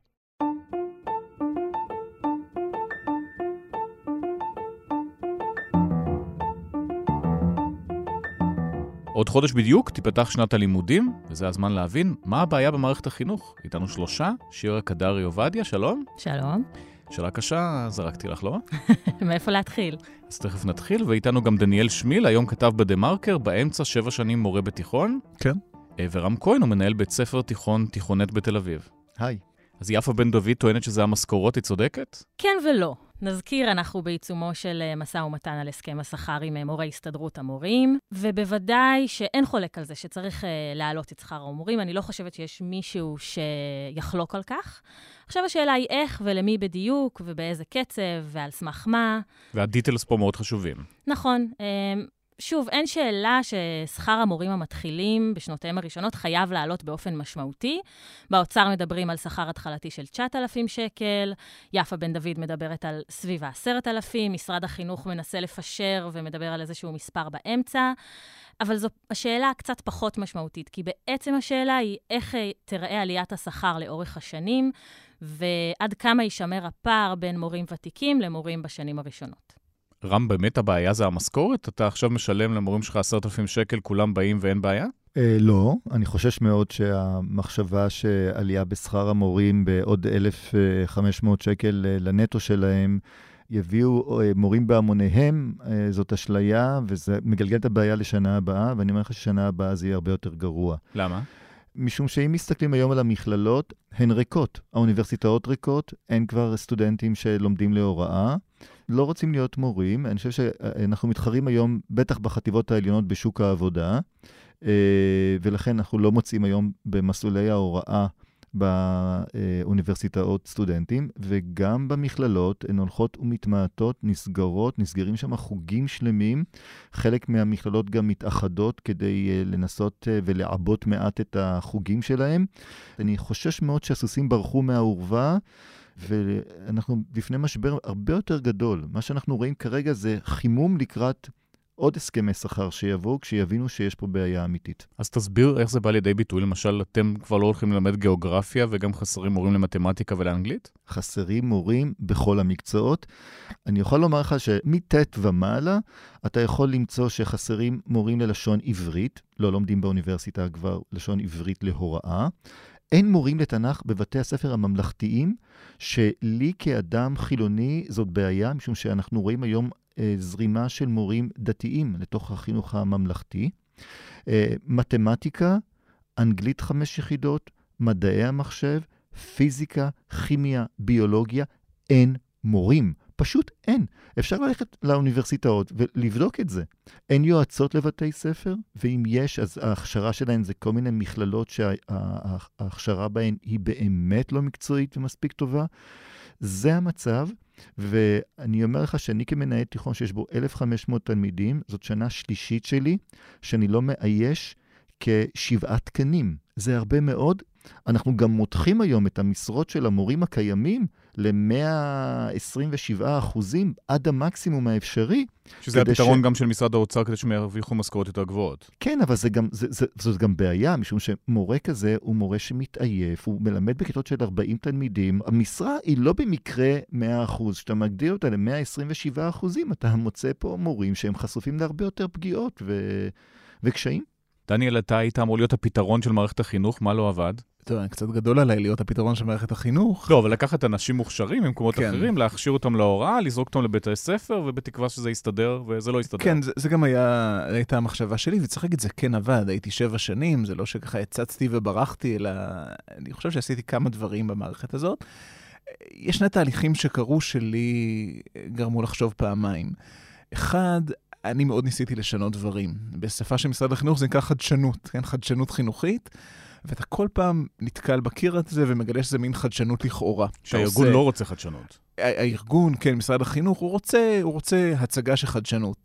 עוד חודש בדיוק תיפתח שנת הלימודים, וזה הזמן להבין מה הבעיה במערכת החינוך. איתנו שלושה, שירה קדרי עובדיה, שלום. שלום. שאלה קשה, זרקתי לך, לא? מאיפה להתחיל? אז תכף נתחיל, ואיתנו גם דניאל שמיל, היום כתב בדה-מרקר, באמצע שבע שנים מורה בתיכון. כן. ורם כהן הוא מנהל בית ספר תיכון תיכונת בתל אביב. היי. אז יפה בן דוד טוענת שזה המשכורות, היא צודקת? כן ולא. נזכיר, אנחנו בעיצומו של משא ומתן על הסכם השכר עם מורי הסתדרות המורים, ובוודאי שאין חולק על זה שצריך להעלות את שכר המורים. אני לא חושבת שיש מישהו שיחלוק על כך. עכשיו השאלה היא איך ולמי בדיוק, ובאיזה קצב, ועל סמך מה. והדיטלס פה מאוד חשובים. נכון. שוב, אין שאלה ששכר המורים המתחילים בשנותיהם הראשונות חייב לעלות באופן משמעותי. באוצר מדברים על שכר התחלתי של תשעת אלפים שקל, יפה בן דוד מדברת על סביב עשרת אלפים, משרד החינוך מנסה לפשר ומדבר על איזשהו מספר באמצע, אבל זו השאלה קצת פחות משמעותית, כי בעצם השאלה היא איך תראה עליית השכר לאורך השנים, ועד כמה יישמר הפער בין מורים ותיקים למורים בשנים הראשונות. רם, באמת הבעיה זה המשכורת? אתה עכשיו משלם למורים שלך עשרת אלפים שקל, כולם באים ואין בעיה? אה, לא, אני חושש מאוד שהמחשבה שעלייה בשכר המורים בעוד אלף וחמש מאות שקל לנטו שלהם, יביאו מורים בהמוניהם, זאת אשליה, וזה מגלגל את הבעיה לשנה הבאה, ואני אומר לך ששנה הבאה זה יהיה הרבה יותר גרוע. למה? משום שאם מסתכלים היום על המכללות, הן ריקות. האוניברסיטאות ריקות, אין כבר סטודנטים שלומדים להוראה, לא רוצים להיות מורים. אני חושב שאנחנו מתחרים היום, בטח בחטיבות העליונות בשוק העבודה, ולכן אנחנו לא מוצאים היום במסלולי ההוראה באוניברסיטאות סטודנטים, וגם במכללות הן הולכות ומתמעטות, נסגרות, נסגרים שם חוגים שלמים, חלק מהמכללות גם מתאחדות כדי לנסות ולעבות מעט את החוגים שלהם. אני חושש מאוד שהסוסים ברחו מהעורבה, ואנחנו בפני משבר הרבה יותר גדול. מה שאנחנו רואים כרגע זה חימום לקראת עוד הסכמי שכר שיבואו כשיבינו שיש פה בעיה אמיתית. אז תסביר איך זה בא לידי ביטוי. למשל, אתם כבר לא הולכים ללמד גיאוגרפיה וגם חסרים מורים למתמטיקה ולאנגלית? חסרים מורים בכל המקצועות. אני יכול לומר לך שמתת ומעלה אתה יכול למצוא שחסרים מורים ללשון עברית, לא לומדים באוניברסיטה כבר לשון עברית להוראה. אין מורים לתנ"ך בבתי הספר הממלכתיים, שלי כאדם חילוני זאת בעיה, משום שאנחנו רואים היום זרימה של מורים דתיים לתוך החינוך הממלכתי. מתמטיקה, אנגלית חמש יחידות, מדעי המחשב, פיזיקה, כימיה, ביולוגיה, אין מורים. פשוט אין. אפשר ללכת לאוניברסיטאות ולבדוק את זה. אין יועצות לבתי ספר, ואם יש, אז ההכשרה שלהן זה כל מיני מכללות שההכשרה בהן היא באמת לא מקצועית ומספיק טובה. זה המצב, ואני אומר לך שאני כמנהל תיכון שיש בו אלף וחמש מאות תלמידים, זאת שנה שלישית שלי, שאני לא מאייש כשבעה תקנים. זה הרבה מאוד. אנחנו גם מותחים היום את המשרות של המורים הקיימים ל-מאה עשרים ושבעה אחוזים עד המקסימום האפשרי. שזה הפתרון ש... גם של משרד האוצר כדי שהם ירוויחו משכורות יותר גבוהות. כן, אבל זה גם, זה, זה, זאת גם בעיה, משום שמורה כזה הוא מורה שמתעייף, הוא מלמד בכיתות של ארבעים תלמידים. המשרה היא לא במקרה מאה אחוז. כשאתה מגדיר אותה ל-מאה עשרים ושבעה אחוזים, אתה מוצא פה מורים שהם חשופים להרבה יותר פגיעות ו... וקשיים. דניאל, אתה היית אמור להיות הפתרון של מערכת החינוך, מה לא עבד? טוב, אני קצת גדול עליי להיות הפתרון של מערכת החינוך. לא, אבל לקחת אנשים מוכשרים ממקומות כן. אחרים, להכשיר אותם להוראה, לזרוק אותם לבתי ספר, ובתקווה שזה יסתדר, וזה לא יסתדר. כן, זה, זה גם היה, הייתה המחשבה שלי, וצריך להגיד, זה כן עבד. הייתי שבע שנים, זה לא שככה הצצתי וברחתי, אלא אני חושב שעשיתי כמה דברים במערכת הזאת. יש שני תהליכים שקרו שלי גרמו לחשוב פעמיים. אחד, אני מאוד ניסיתי לשנות דברים. בשפה של משרד החינוך זה נקרא חדשנות, כן? חדשנות חינוכית, ואתה כל פעם נתקל בקיר הזה ומגלה שזה מין חדשנות לכאורה. שהארגון לא רוצה חדשנות. הארגון, כן, משרד החינוך, הוא רוצה, הוא רוצה הצגה של חדשנות.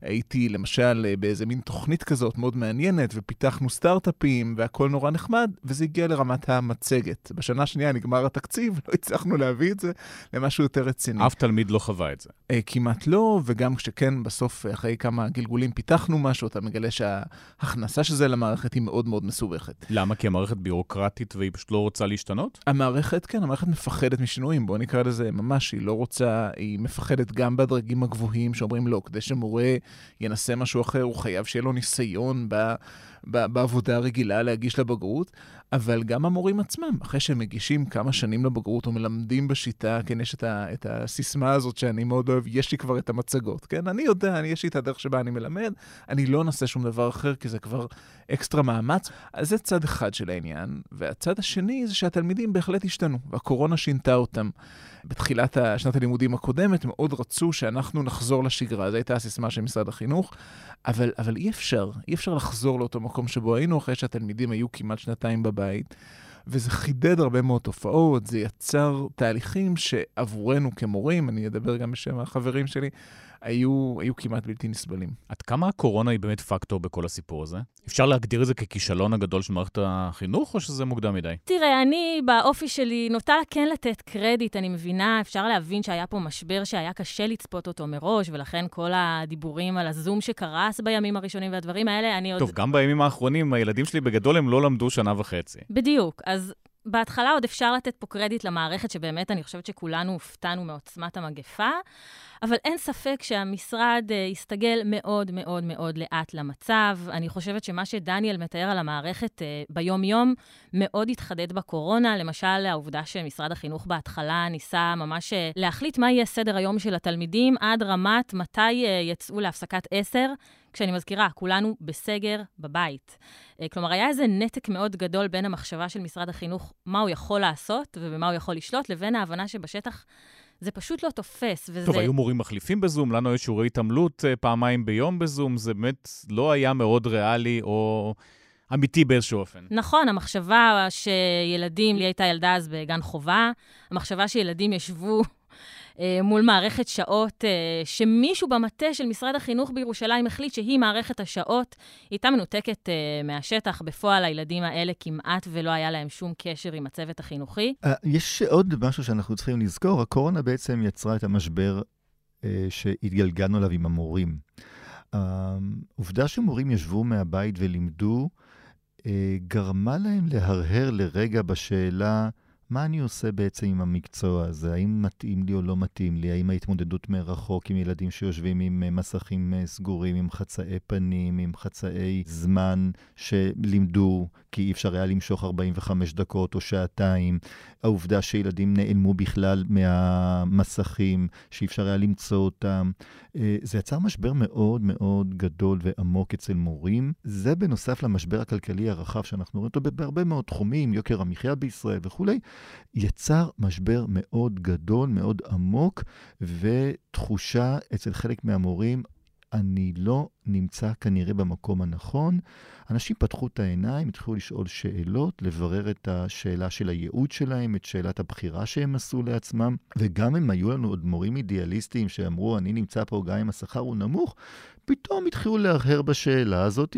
הייתי למשל באיזה מין תוכנית כזאת מאוד מעניינת, ופיתחנו סטארט-אפים, והכל נורא נחמד, וזה הגיע לרמת המצגת. בשנה השנייה נגמר התקציב, לא הצלחנו להביא את זה למשהו יותר רציני. אף תלמיד לא חווה את זה. כמעט לא, וגם כשכן, בסוף, אחרי כמה גלגולים פיתחנו משהו, אתה מגלה שההכנסה של זה למערכת היא מאוד מאוד מסובכת. למה? כי המערכת ביורוקרטית והיא פשוט לא רוצה להשתנות? המערכת, כן, המערכת מפחדת משינויים. בואו נקרא לזה ממש, היא לא רוצה, היא מפחדת גם בדרגים הגבוהים שאומרים לא, כדי שמורה ינסה משהו אחר, הוא חייב שיהיה לו ניסיון ב, ב, בעבודה הרגילה להגיש לבגרות, אבל גם המורים עצמם, אחרי שהם מגישים כמה שנים לבגרות או מלמדים בשיטה, כן, יש את, ה, את הסיסמה הזאת שאני מאוד אוהב, יש לי כבר את המצגות, כן? אני יודע, אני, יש לי את הדרך שבה אני מלמד, אני לא נעשה שום דבר אחר, כי זה כבר אקסטרה מאמץ. אז זה צד אחד של העניין, והצד השני זה שהתלמידים בהחלט השתנו, והקורונה שינתה אותם. בתחילת שנת הלימודים הקודמת, מאוד רצו שאנחנו נחזור לשגרה, זו הייתה הסיסמה של משרד החינוך, אבל, אבל אי אפשר, אי אפשר לחזור לאותו מקום שבו היינו, אחרי שהתלמידים היו כמעט שנתיים בבית, וזה חידד הרבה מאוד תופעות, זה יצר תהליכים שעבורנו כמורים, אני אדבר גם בשם החברים שלי, היו, היו כמעט בלתי נסבלים. עד כמה הקורונה היא באמת פקטור בכל הסיפור הזה? אפשר להגדיר את זה ככישלון הגדול של מערכת החינוך, או שזה מוקדם מדי? תראה, אני באופי שלי נוטה כן לתת קרדיט, אני מבינה, אפשר להבין שהיה פה משבר שהיה קשה לצפות אותו מראש, ולכן כל הדיבורים על הזום שקרס בימים הראשונים והדברים האלה, אני עוד... טוב, גם בימים האחרונים, הילדים שלי בגדול הם לא למדו שנה וחצי. בדיוק, אז... בהתחלה עוד אפשר לתת פה קרדיט למערכת, שבאמת אני חושבת שכולנו הופתענו מעוצמת המגפה, אבל אין ספק שהמשרד uh, יסתגל מאוד מאוד מאוד לאט למצב. אני חושבת שמה שדניאל מתאר על המערכת uh, ביום-יום מאוד התחדד בקורונה, למשל העובדה שמשרד החינוך בהתחלה ניסה ממש uh, להחליט מה יהיה סדר היום של התלמידים, עד רמת מתי uh, יצאו להפסקת עשר, כשאני מזכירה, כולנו בסגר בבית. כלומר, היה איזה נתק מאוד גדול בין המחשבה של משרד החינוך, מה הוא יכול לעשות ובמה הוא יכול לשלוט, לבין ההבנה שבשטח זה פשוט לא תופס. וזה... טוב, היו מורים מחליפים בזום, לנו יש שיעורי התעמלות פעמיים ביום בזום, זה באמת לא היה מאוד ריאלי או אמיתי באיזשהו אופן. נכון, המחשבה שילדים, לי הייתה ילדה אז בגן חובה, המחשבה שילדים ישבו... מול מערכת שעות, שמישהו במטה של משרד החינוך בירושלים החליט שהיא מערכת השעות, היא הייתה מנותקת מהשטח. בפועל הילדים האלה כמעט ולא היה להם שום קשר עם הצוות החינוכי. יש עוד משהו שאנחנו צריכים לזכור, הקורונה בעצם יצרה את המשבר שהתגלגלנו עליו עם המורים. העובדה שמורים ישבו מהבית ולימדו, גרמה להם להרהר לרגע בשאלה, מה אני עושה בעצם עם המקצוע הזה? האם מתאים לי או לא מתאים לי? האם ההתמודדות מרחוק עם ילדים שיושבים עם מסכים סגורים, עם חצאי פנים, עם חצאי זמן שלימדו, כי אי אפשר היה למשוך ארבעים וחמש דקות או שעתיים. העובדה שילדים נעלמו בכלל מהמסכים, שאי אפשר היה למצוא אותם. זה יצר משבר מאוד מאוד גדול ועמוק אצל מורים. זה בנוסף למשבר הכלכלי הרחב שאנחנו רואים אותו בהרבה מאוד תחומים, יוקר המחיה בישראל וכולי. יצר משבר מאוד גדול, מאוד עמוק, ותחושה אצל חלק מהמורים, אני לא נמצא כנראה במקום הנכון. אנשים פתחו את העיניים, התחילו לשאול שאלות, לברר את השאלה של הייעוד שלהם, את שאלת הבחירה שהם עשו לעצמם, וגם אם היו לנו עוד מורים אידיאליסטיים שאמרו, אני נמצא פה גם אם השכר הוא נמוך, פתאום התחילו להרהר בשאלה הזאת,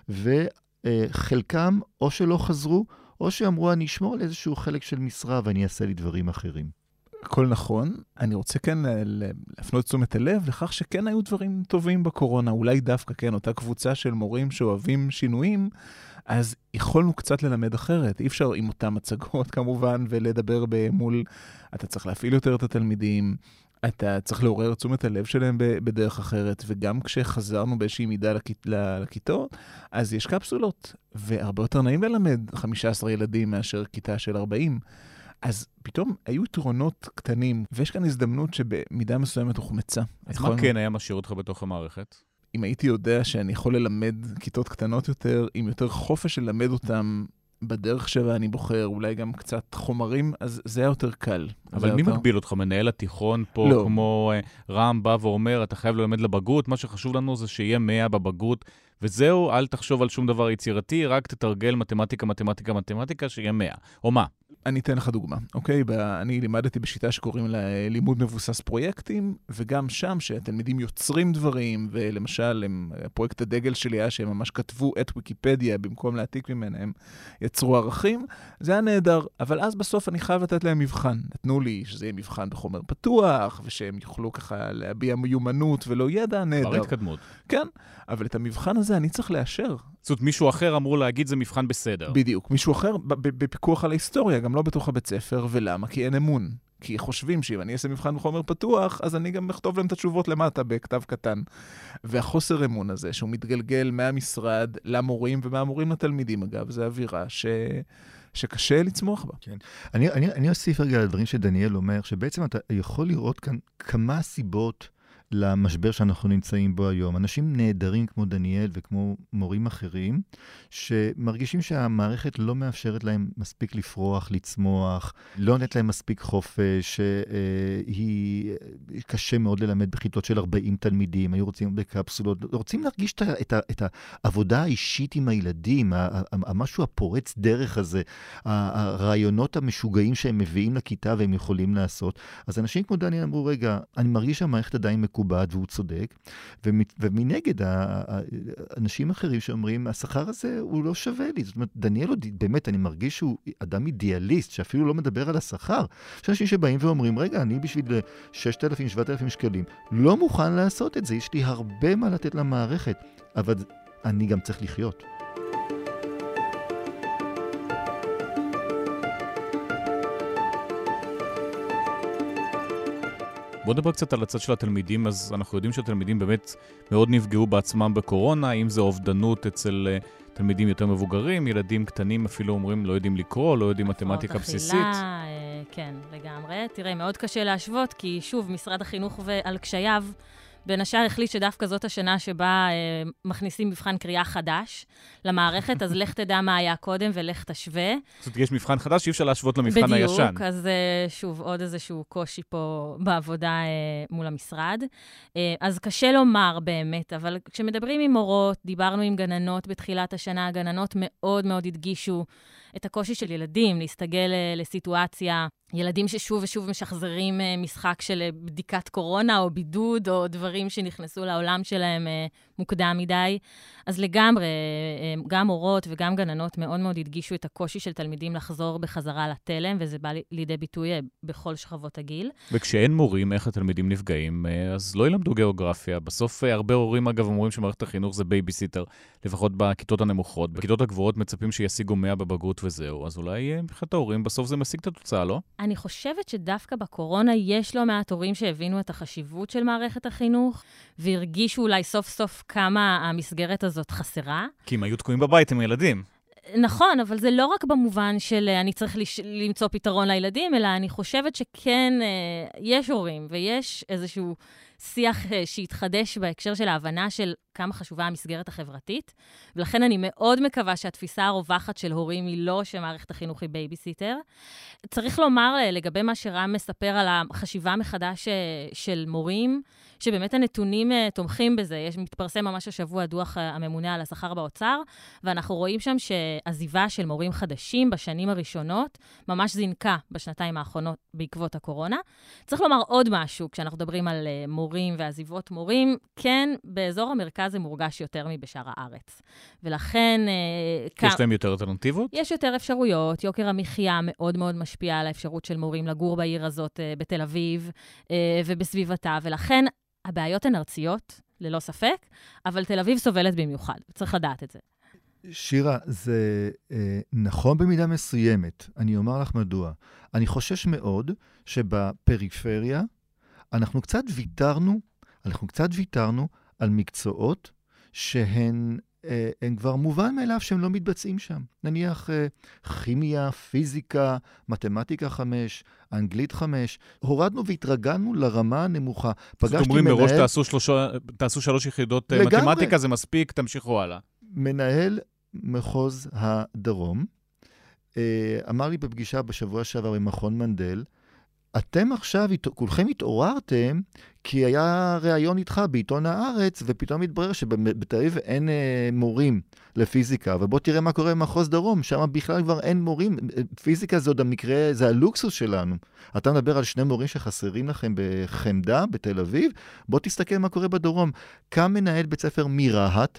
וחלקם או שלא חזרו, או שאמרו, אני אשמור על איזשהו חלק של משרה ואני אעשה לי דברים אחרים. הכל נכון. אני רוצה כן להפנות תשומת הלב לכך שכן היו דברים טובים בקורונה. אולי דווקא כן, אותה קבוצה של מורים שאוהבים שינויים, אז יכולנו קצת ללמד אחרת. אי אפשר עם אותם מצגות כמובן, ולדבר במול, אתה צריך להפעיל יותר את התלמידים, אתה צריך לעורר תשומת הלב שלהם בדרך אחרת, וגם כשחזרנו באיזושהי מידה לכית, לכיתות, אז יש קפסולות, והרבה יותר נעים ללמד חמישה עשר ילדים מאשר כיתה של ארבעים. אז פתאום היו יתרונות קטנים, ויש כאן הזדמנות שבמידה מסוימת הוחמצה. אז מה כן היה משאיר אותך בתוך המערכת? אם הייתי יודע שאני יכול ללמד כיתות קטנות יותר, עם יותר חופש ללמד אותם בדרך שבה אני בוחר, אולי גם קצת חומרים, אז זה היה יותר קל. אבל מי יותר... מגביל אותך? מנהל התיכון פה, לא. כמו רם בא ואומר, אתה חייב ללמד לבגרות, מה שחשוב לנו זה שיהיה מאה בבגרות, וזהו, אל תחשוב על שום דבר יצירתי, רק תתרגל מתמטיקה, מתמטיקה, מתמטיקה, שיהיה מאה. או מה? אני אתן לך דוגמה, אוקיי? אני לימדתי בשיטה שקוראים לה לימוד מבוסס פרויקטים, וגם שם שהתלמידים יוצרים דברים, ולמשל, הם, פרויקט הדגל שלי היה שהם ממש כתבו את ויקיפדיה, במקום להעתיק ממנה, הם יצרו ערכים, זה היה נהדר, אבל אז בסוף אני חייב לתת להם מבחן. נתנו לי שזה יהיה מבחן בחומר פתוח, ושהם יוכלו ככה להביע מיומנות ולא ידע, נהדר. כבר התקדמות. כן, אבל את המבחן הזה אני צריך לאשר. זאת אומרת, מישהו אחר אמור להגיד זה מבחן בסדר. בדיוק, מישהו אחר בפיקוח על ההיסטוריה, גם לא בתוך הבית ספר, ולמה? כי אין אמון. כי חושבים שאם אני אעשה מבחן בחומר פתוח, אז אני גם אכתוב להם את התשובות למטה בכתב קטן. והחוסר אמון הזה, שהוא מתגלגל מהמשרד למורים ומהמורים לתלמידים, אגב, זה אווירה ש... שקשה לצמוח בה. כן. אני, אני, אני אוסיף רגע על הדברים שדניאל אומר, שבעצם אתה יכול לראות כאן כמה סיבות למשבר שאנחנו נמצאים בו היום. אנשים נהדרים כמו דניאל וכמו מורים אחרים, שמרגישים שהמערכת לא מאפשרת להם מספיק לפרוח, לצמוח, לא נתת להם מספיק חופש, היא קשה מאוד ללמד בכיתות של ארבעים תלמידים, היו רוצים בקפסולות, רוצים להרגיש את, את העבודה האישית עם הילדים, המשהו הפורץ דרך הזה, הרעיונות המשוגעים שהם מביאים לכיתה והם יכולים לעשות. אז אנשים כמו דניאל אמרו, רגע, אני מרגיש שהמערכת עדיין מקובלת, והוא צודק, ומנגד האנשים אחרים שאומרים, השכר הזה הוא לא שווה לי. זאת אומרת, דניאל, באמת, אני מרגיש שהוא אדם אידיאליסט, שאפילו לא מדבר על השכר. יש אנשים שבאים ואומרים, רגע, אני בשביל שישת אלפים, שבעת אלפים שקלים, לא מוכן לעשות את זה, יש לי הרבה מה לתת למערכת, אבל אני גם צריך לחיות. בוא נדבר קצת על הצד של התלמידים, אז אנחנו יודעים שהתלמידים באמת מאוד נפגעו בעצמם בקורונה, אם זה אובדנות אצל תלמידים יותר מבוגרים, ילדים קטנים אפילו אומרים לא יודעים לקרוא, לא יודעים מתמטיקה בסיסית. אכילה, כן, לגמרי. תראה, מאוד קשה להשוות, כי שוב, משרד החינוך ועל קשייו, בין השאר החליט שדווקא זאת השנה שבה אה, מכניסים מבחן קריאה חדש למערכת, אז לך תדע מה היה קודם ולך תשווה. זאת אומרת, יש מבחן חדש שאי אפשר להשוות למבחן בדיוק, הישן. בדיוק, אז אה, שוב, עוד איזשהו קושי פה בעבודה אה, מול המשרד. אה, אז קשה לומר באמת, אבל כשמדברים עם מורות, דיברנו עם גננות בתחילת השנה, הגננות מאוד מאוד הדגישו את הקושי של ילדים, להסתגל לסיטואציה, ילדים ששוב ושוב משחזרים משחק של בדיקת קורונה או בידוד או דברים שנכנסו לעולם שלהם מוקדם מדי. אז לגמרי, גם מורות וגם גננות מאוד מאוד הדגישו את הקושי של תלמידים לחזור בחזרה לתלם, וזה בא לידי ביטוי בכל שכבות הגיל. וכשאין מורים, איך התלמידים נפגעים, אז לא ילמדו גיאוגרפיה. בסוף הרבה הורים, אגב, אומרים שמערכת החינוך זה בייביסיטר, לפחות בכיתות הנמוכות. בכיתות הגבוהות מצפים שישיגו מאה בבגרות וזהו. אז אולי מבחינת ההורים, בסוף זה משיג את התוצאה, לא? אני חושבת שדווקא בקורונה יש לא מעט הורים שהבינו את החשיבות של מערכת החינוך, והרגישו אולי סוף סוף כמה המסגרת הזאת חסרה. כי הם היו תקועים בבית עם ילדים. נכון, אבל זה לא רק במובן של אני צריך למצוא פתרון לילדים, אלא אני חושבת שכן יש הורים, ויש איזשהו שיח שהתחדש בהקשר של ההבנה של כמה חשובה המסגרת החברתית, ולכן אני מאוד מקווה שהתפיסה הרווחת של הורים היא לא שמערכת החינוך היא בייביסיטר. צריך לומר לגבי מה שרם מספר על החשיבה מחדש של מורים, שבאמת הנתונים תומכים בזה. יש מתפרסם ממש השבוע דוח הממונה על השכר באוצר, ואנחנו רואים שם שעזיבה של מורים חדשים בשנים הראשונות ממש זינקה בשנתיים האחרונות בעקבות הקורונה. צריך לומר עוד משהו, כשאנחנו מדברים על מורים ועזיבות מורים, כן, באזור המרכז זה מורגש יותר מבשאר הארץ. ולכן... יש להם יותר אלטרנטיבות? יש יותר אפשרויות. יוקר המחיה מאוד מאוד משפיע על האפשרות של מורים לגור בעיר הזאת בתל אביב ובסביבתה, ולכן הבעיות הן ארציות, ללא ספק, אבל תל אביב סובלת במיוחד, צריך לדעת את זה. שירה, זה אה, נכון במידה מסוימת. אני אומר לך מדוע. אני חושש מאוד שבפריפריה אנחנו קצת ויתרנו, אנחנו קצת ויתרנו על מקצועות שהן אה, הם כבר מובן מאליו שהם לא מתבצעים שם. נניח אה, כימיה, פיזיקה, מתמטיקה חמש, אנגלית חמש. הורדנו והתרגלנו לרמה הנמוכה. זאת אומרים, מראש תעשו, שלושה, תעשו שלוש יחידות לגמרי. מתמטיקה, זה מספיק, תמשיכו הלאה. מנהל מחוז הדרום אמר לי בפגישה בשבוע שעבר במכון מנדל, אתם עכשיו, כולכם התעוררתם, כי היה ראיון איתך בעיתון הארץ, ופתאום התברר שבתל אביב אין אה, מורים לפיזיקה, ובוא תראה מה קורה במחוז דרום, שם בכלל כבר אין מורים. פיזיקה זה עוד המקרה, זה הלוקסוס שלנו. אתה מדבר על שני מורים שחסרים לכם בחמדה, בתל אביב, בוא תסתכל מה קורה בדרום. קם מנהל בית ספר מרהט,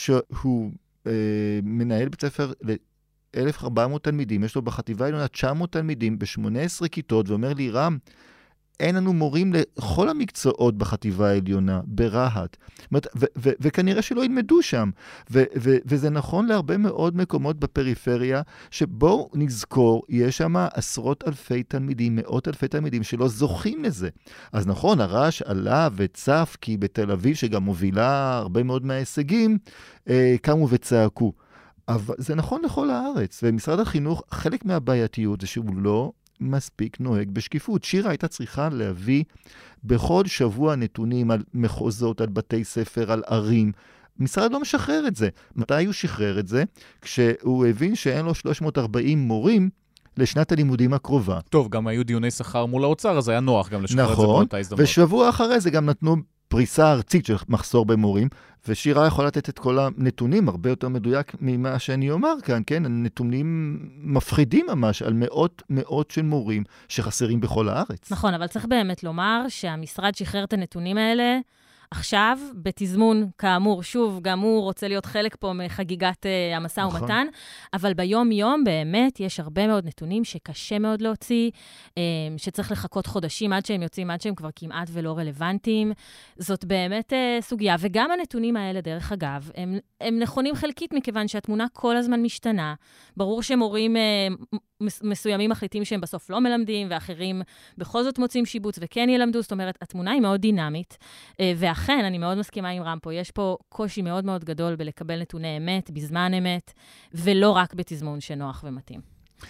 שהוא אה, מנהל בית ספר ל-אלף וארבע מאות תלמידים, יש לו בחטיבה העליונה תשע מאות תלמידים, ב-שמונה עשרה כיתות, ואומר לי, רם, אין לנו מורים לכל המקצועות בחטיבה העליונה, ברהט. ו- ו- וכנראה שלא ילמדו שם. ו- ו- וזה נכון להרבה מאוד מקומות בפריפריה, שבואו נזכור, יש שם עשרות אלפי תלמידים, מאות אלפי תלמידים שלא זוכים לזה. אז נכון, הרעש עלה וצף, כי בתל אביב, שגם מובילה הרבה מאוד מההישגים, אה, קמו וצעקו. אבל זה נכון לכל הארץ, ומשרד החינוך, חלק מהבעייתיות זה שהוא לא מספיק נוהג בשקיפות. שירה הייתה צריכה להביא בכל שבוע נתונים על מחוזות, על בתי ספר, על ערים. משרד לא משחרר את זה. מתי הוא שחרר את זה? כשהוא הבין שאין לו שלוש מאות וארבעים מורים לשנת הלימודים הקרובה. טוב, גם היו דיוני שכר מול האוצר, אז היה נוח גם לשחרר נכון, את זה באותה הזדמנות. ושבוע אחרי זה גם נתנו פריסה ארצית של מחסור במורים, ושירה יכול לתת את כל הנתונים, הרבה יותר מדויק ממה שאני אומר כאן, כן? הנתונים מפחידים ממש על מאות מאות של מורים שחסרים בכל הארץ. נכון, אבל צריך באמת לומר שהמשרד שחרר את הנתונים האלה, עכשיו, בתזמון, כאמור, שוב, גם הוא רוצה להיות חלק פה מחגיגת uh, המשא נכון. ומתן, אבל ביום-יום באמת יש הרבה מאוד נתונים שקשה מאוד להוציא, um, שצריך לחכות חודשים עד שהם יוצאים, עד שהם כבר כמעט ולא רלוונטיים. זאת באמת uh, סוגיה, וגם הנתונים האלה, דרך אגב, הם, הם נכונים חלקית מכיוון שהתמונה כל הזמן משתנה. ברור שמורים uh, מסוימים מחליטים שהם בסוף לא מלמדים, ואחרים בכל זאת מוצאים שיבוץ וכן ילמדו, זאת אומרת, התמונה היא מאוד דינמית, ואכן, אני מאוד מסכימה עם רם פה, יש פה קושי מאוד מאוד גדול בלקבל נתוני אמת, בזמן אמת, ולא רק בתזמון שנוח ומתאים.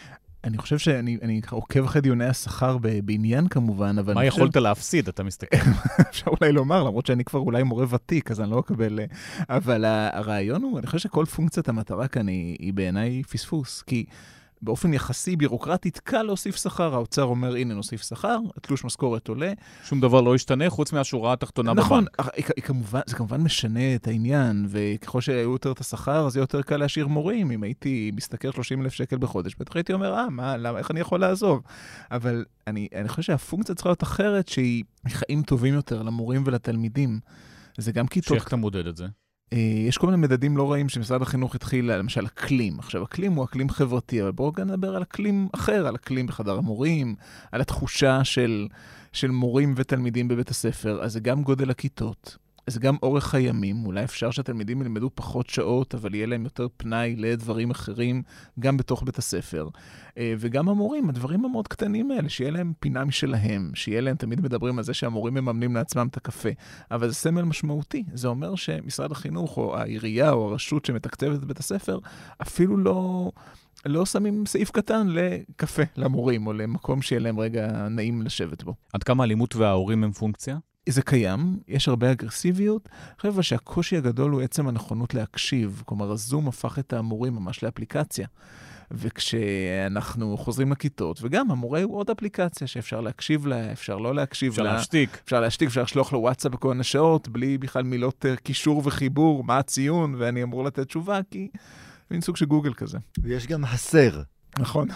אני חושב שאני אני עוקב אחרי דיוני השכר בעניין כמובן, אבל... מה יכולת להפסיד, אתה מסתכל? אפשר אולי לומר, למרות שאני כבר אולי מורה ותיק, אז אני לא אקבל... אבל הרעיון הוא, אני חושב שכל פונקציית המטרה כאן היא, היא בעיניי פספוס, כי... באופן יחסי, בירוקרטית, קל להוסיף שכר. האוצר אומר, הנה נוסיף שכר, התלוש משכורת עולה. שום דבר לא ישתנה, חוץ מהשורה התחתונה בבנק. נכון, כמובן, זה כמובן משנה את העניין, וככל שהיו יותר את השכר, אז יהיה יותר קל להשאיר מורים. אם הייתי מסתכל שלושים אלף שקל בחודש, בטח הייתי אומר, אה, מה, למה, איך אני יכול לעזוב? אבל אני, אני חושב שהפונקציה צריכה להיות אחרת, שהיא חיים טובים יותר למורים ולתלמידים. זה גם כיתות... שאיך אתה מודד את זה? יש כל מיני מדדים לא רעים שמשרד החינוך התחיל, למשל אקלים. עכשיו, אקלים הוא אקלים חברתי, אבל בואו גם נדבר על אקלים אחר, על אקלים בחדר המורים, על התחושה של, של מורים ותלמידים בבית הספר. אז זה גם גודל הכיתות, זה גם אורך הימים. אולי אפשר שהתלמידים ילמדו פחות שעות, אבל יהיה להם יותר פנאי לדברים אחרים, גם בתוך בית הספר. וגם המורים, הדברים המאוד קטנים האלה, שיהיה להם פינה משלהם, שיהיה להם, תמיד מדברים על זה שהמורים מממנים לעצמם את הקפה. אבל זה סמל משמעותי. זה אומר שמשרד החינוך, או העירייה, או הרשות שמתקצבת את בית הספר, אפילו לא... לא שמים סעיף קטן לקפה למורים, או למקום שיהיה להם רגע נעים לשבת בו. עד כמה אלימות וההורים הם פונקציה? זה קיים, יש הרבה אגרסיביות. אני חושב שהקושי הגדול הוא עצם הנכונות להקשיב. כלומר, הזום הפך את המורים ממש לאפליקציה. וכשאנחנו חוזרים לכיתות, וגם המורה הוא עוד אפליקציה שאפשר להקשיב לה, אפשר לא להקשיב אפשר לה. אפשר להשתיק. אפשר להשתיק, אפשר לשלוח לו וואטסאפ בכל מיני שעות, בלי בכלל מילות קישור וחיבור, מה הציון, ואני אמור לתת תשובה, כי מין סוג של גוגל כזה. ויש גם הסר. נכון.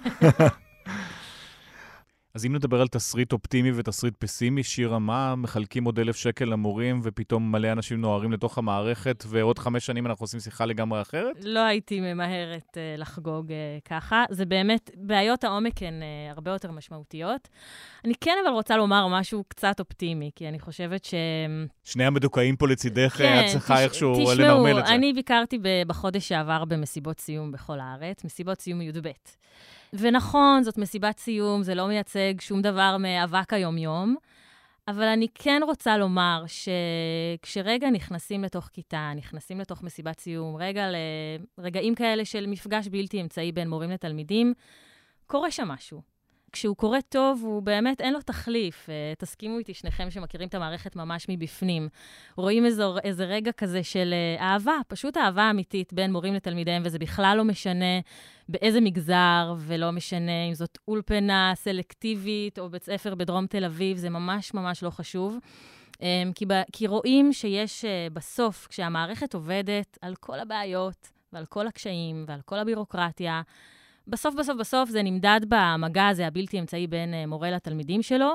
אז אם נדבר על תסריט אופטימי ותסריט פסימי, שירה, מה מחלקים עוד אלף שקל למורים, ופתאום מלא אנשים נוערים לתוך המערכת, ועוד חמש שנים אנחנו עושים שיחה לגמרי אחרת? לא הייתי ממהרת uh, לחגוג uh, ככה. זה באמת, בעיות העומק הן uh, הרבה יותר משמעותיות. אני כן אבל רוצה לומר משהו קצת אופטימי, כי אני חושבת ש... שני המדוכאים פה לצידך, כן, את צריכה תש... איכשהו תשמעו, לנרמל את זה. אני ביקרתי בחודש שעבר במסיבות סיום בכל הארץ, מסיבות סיום י"ב. ונכון, זאת מסיבת סיום, זה לא מייצג שום דבר מאבק היום-יום, אבל אני כן רוצה לומר שכשרגע נכנסים לתוך כיתה, נכנסים לתוך מסיבת סיום, רגע לרגעים כאלה של מפגש בלתי אמצעי בין מורים לתלמידים, קורה שם משהו. כשהוא קורא טוב, הוא באמת אין לו תחליף. תסכימו איתי שניכם שמכירים את המערכת ממש מבפנים. רואים איזה, איזה רגע כזה של אהבה, פשוט אהבה אמיתית בין מורים לתלמידיהם, וזה בכלל לא משנה באיזה מגזר, ולא משנה אם זאת אולפנה סלקטיבית או בית ספר בדרום תל אביב, זה ממש ממש לא חשוב. כי, כי רואים שיש בסוף, כשהמערכת עובדת על כל הבעיות ועל כל הקשיים ועל כל הבירוקרטיה, בסוף, בסוף, בסוף זה נמדד במגע הזה הבלתי אמצעי בין מורה לתלמידים שלו,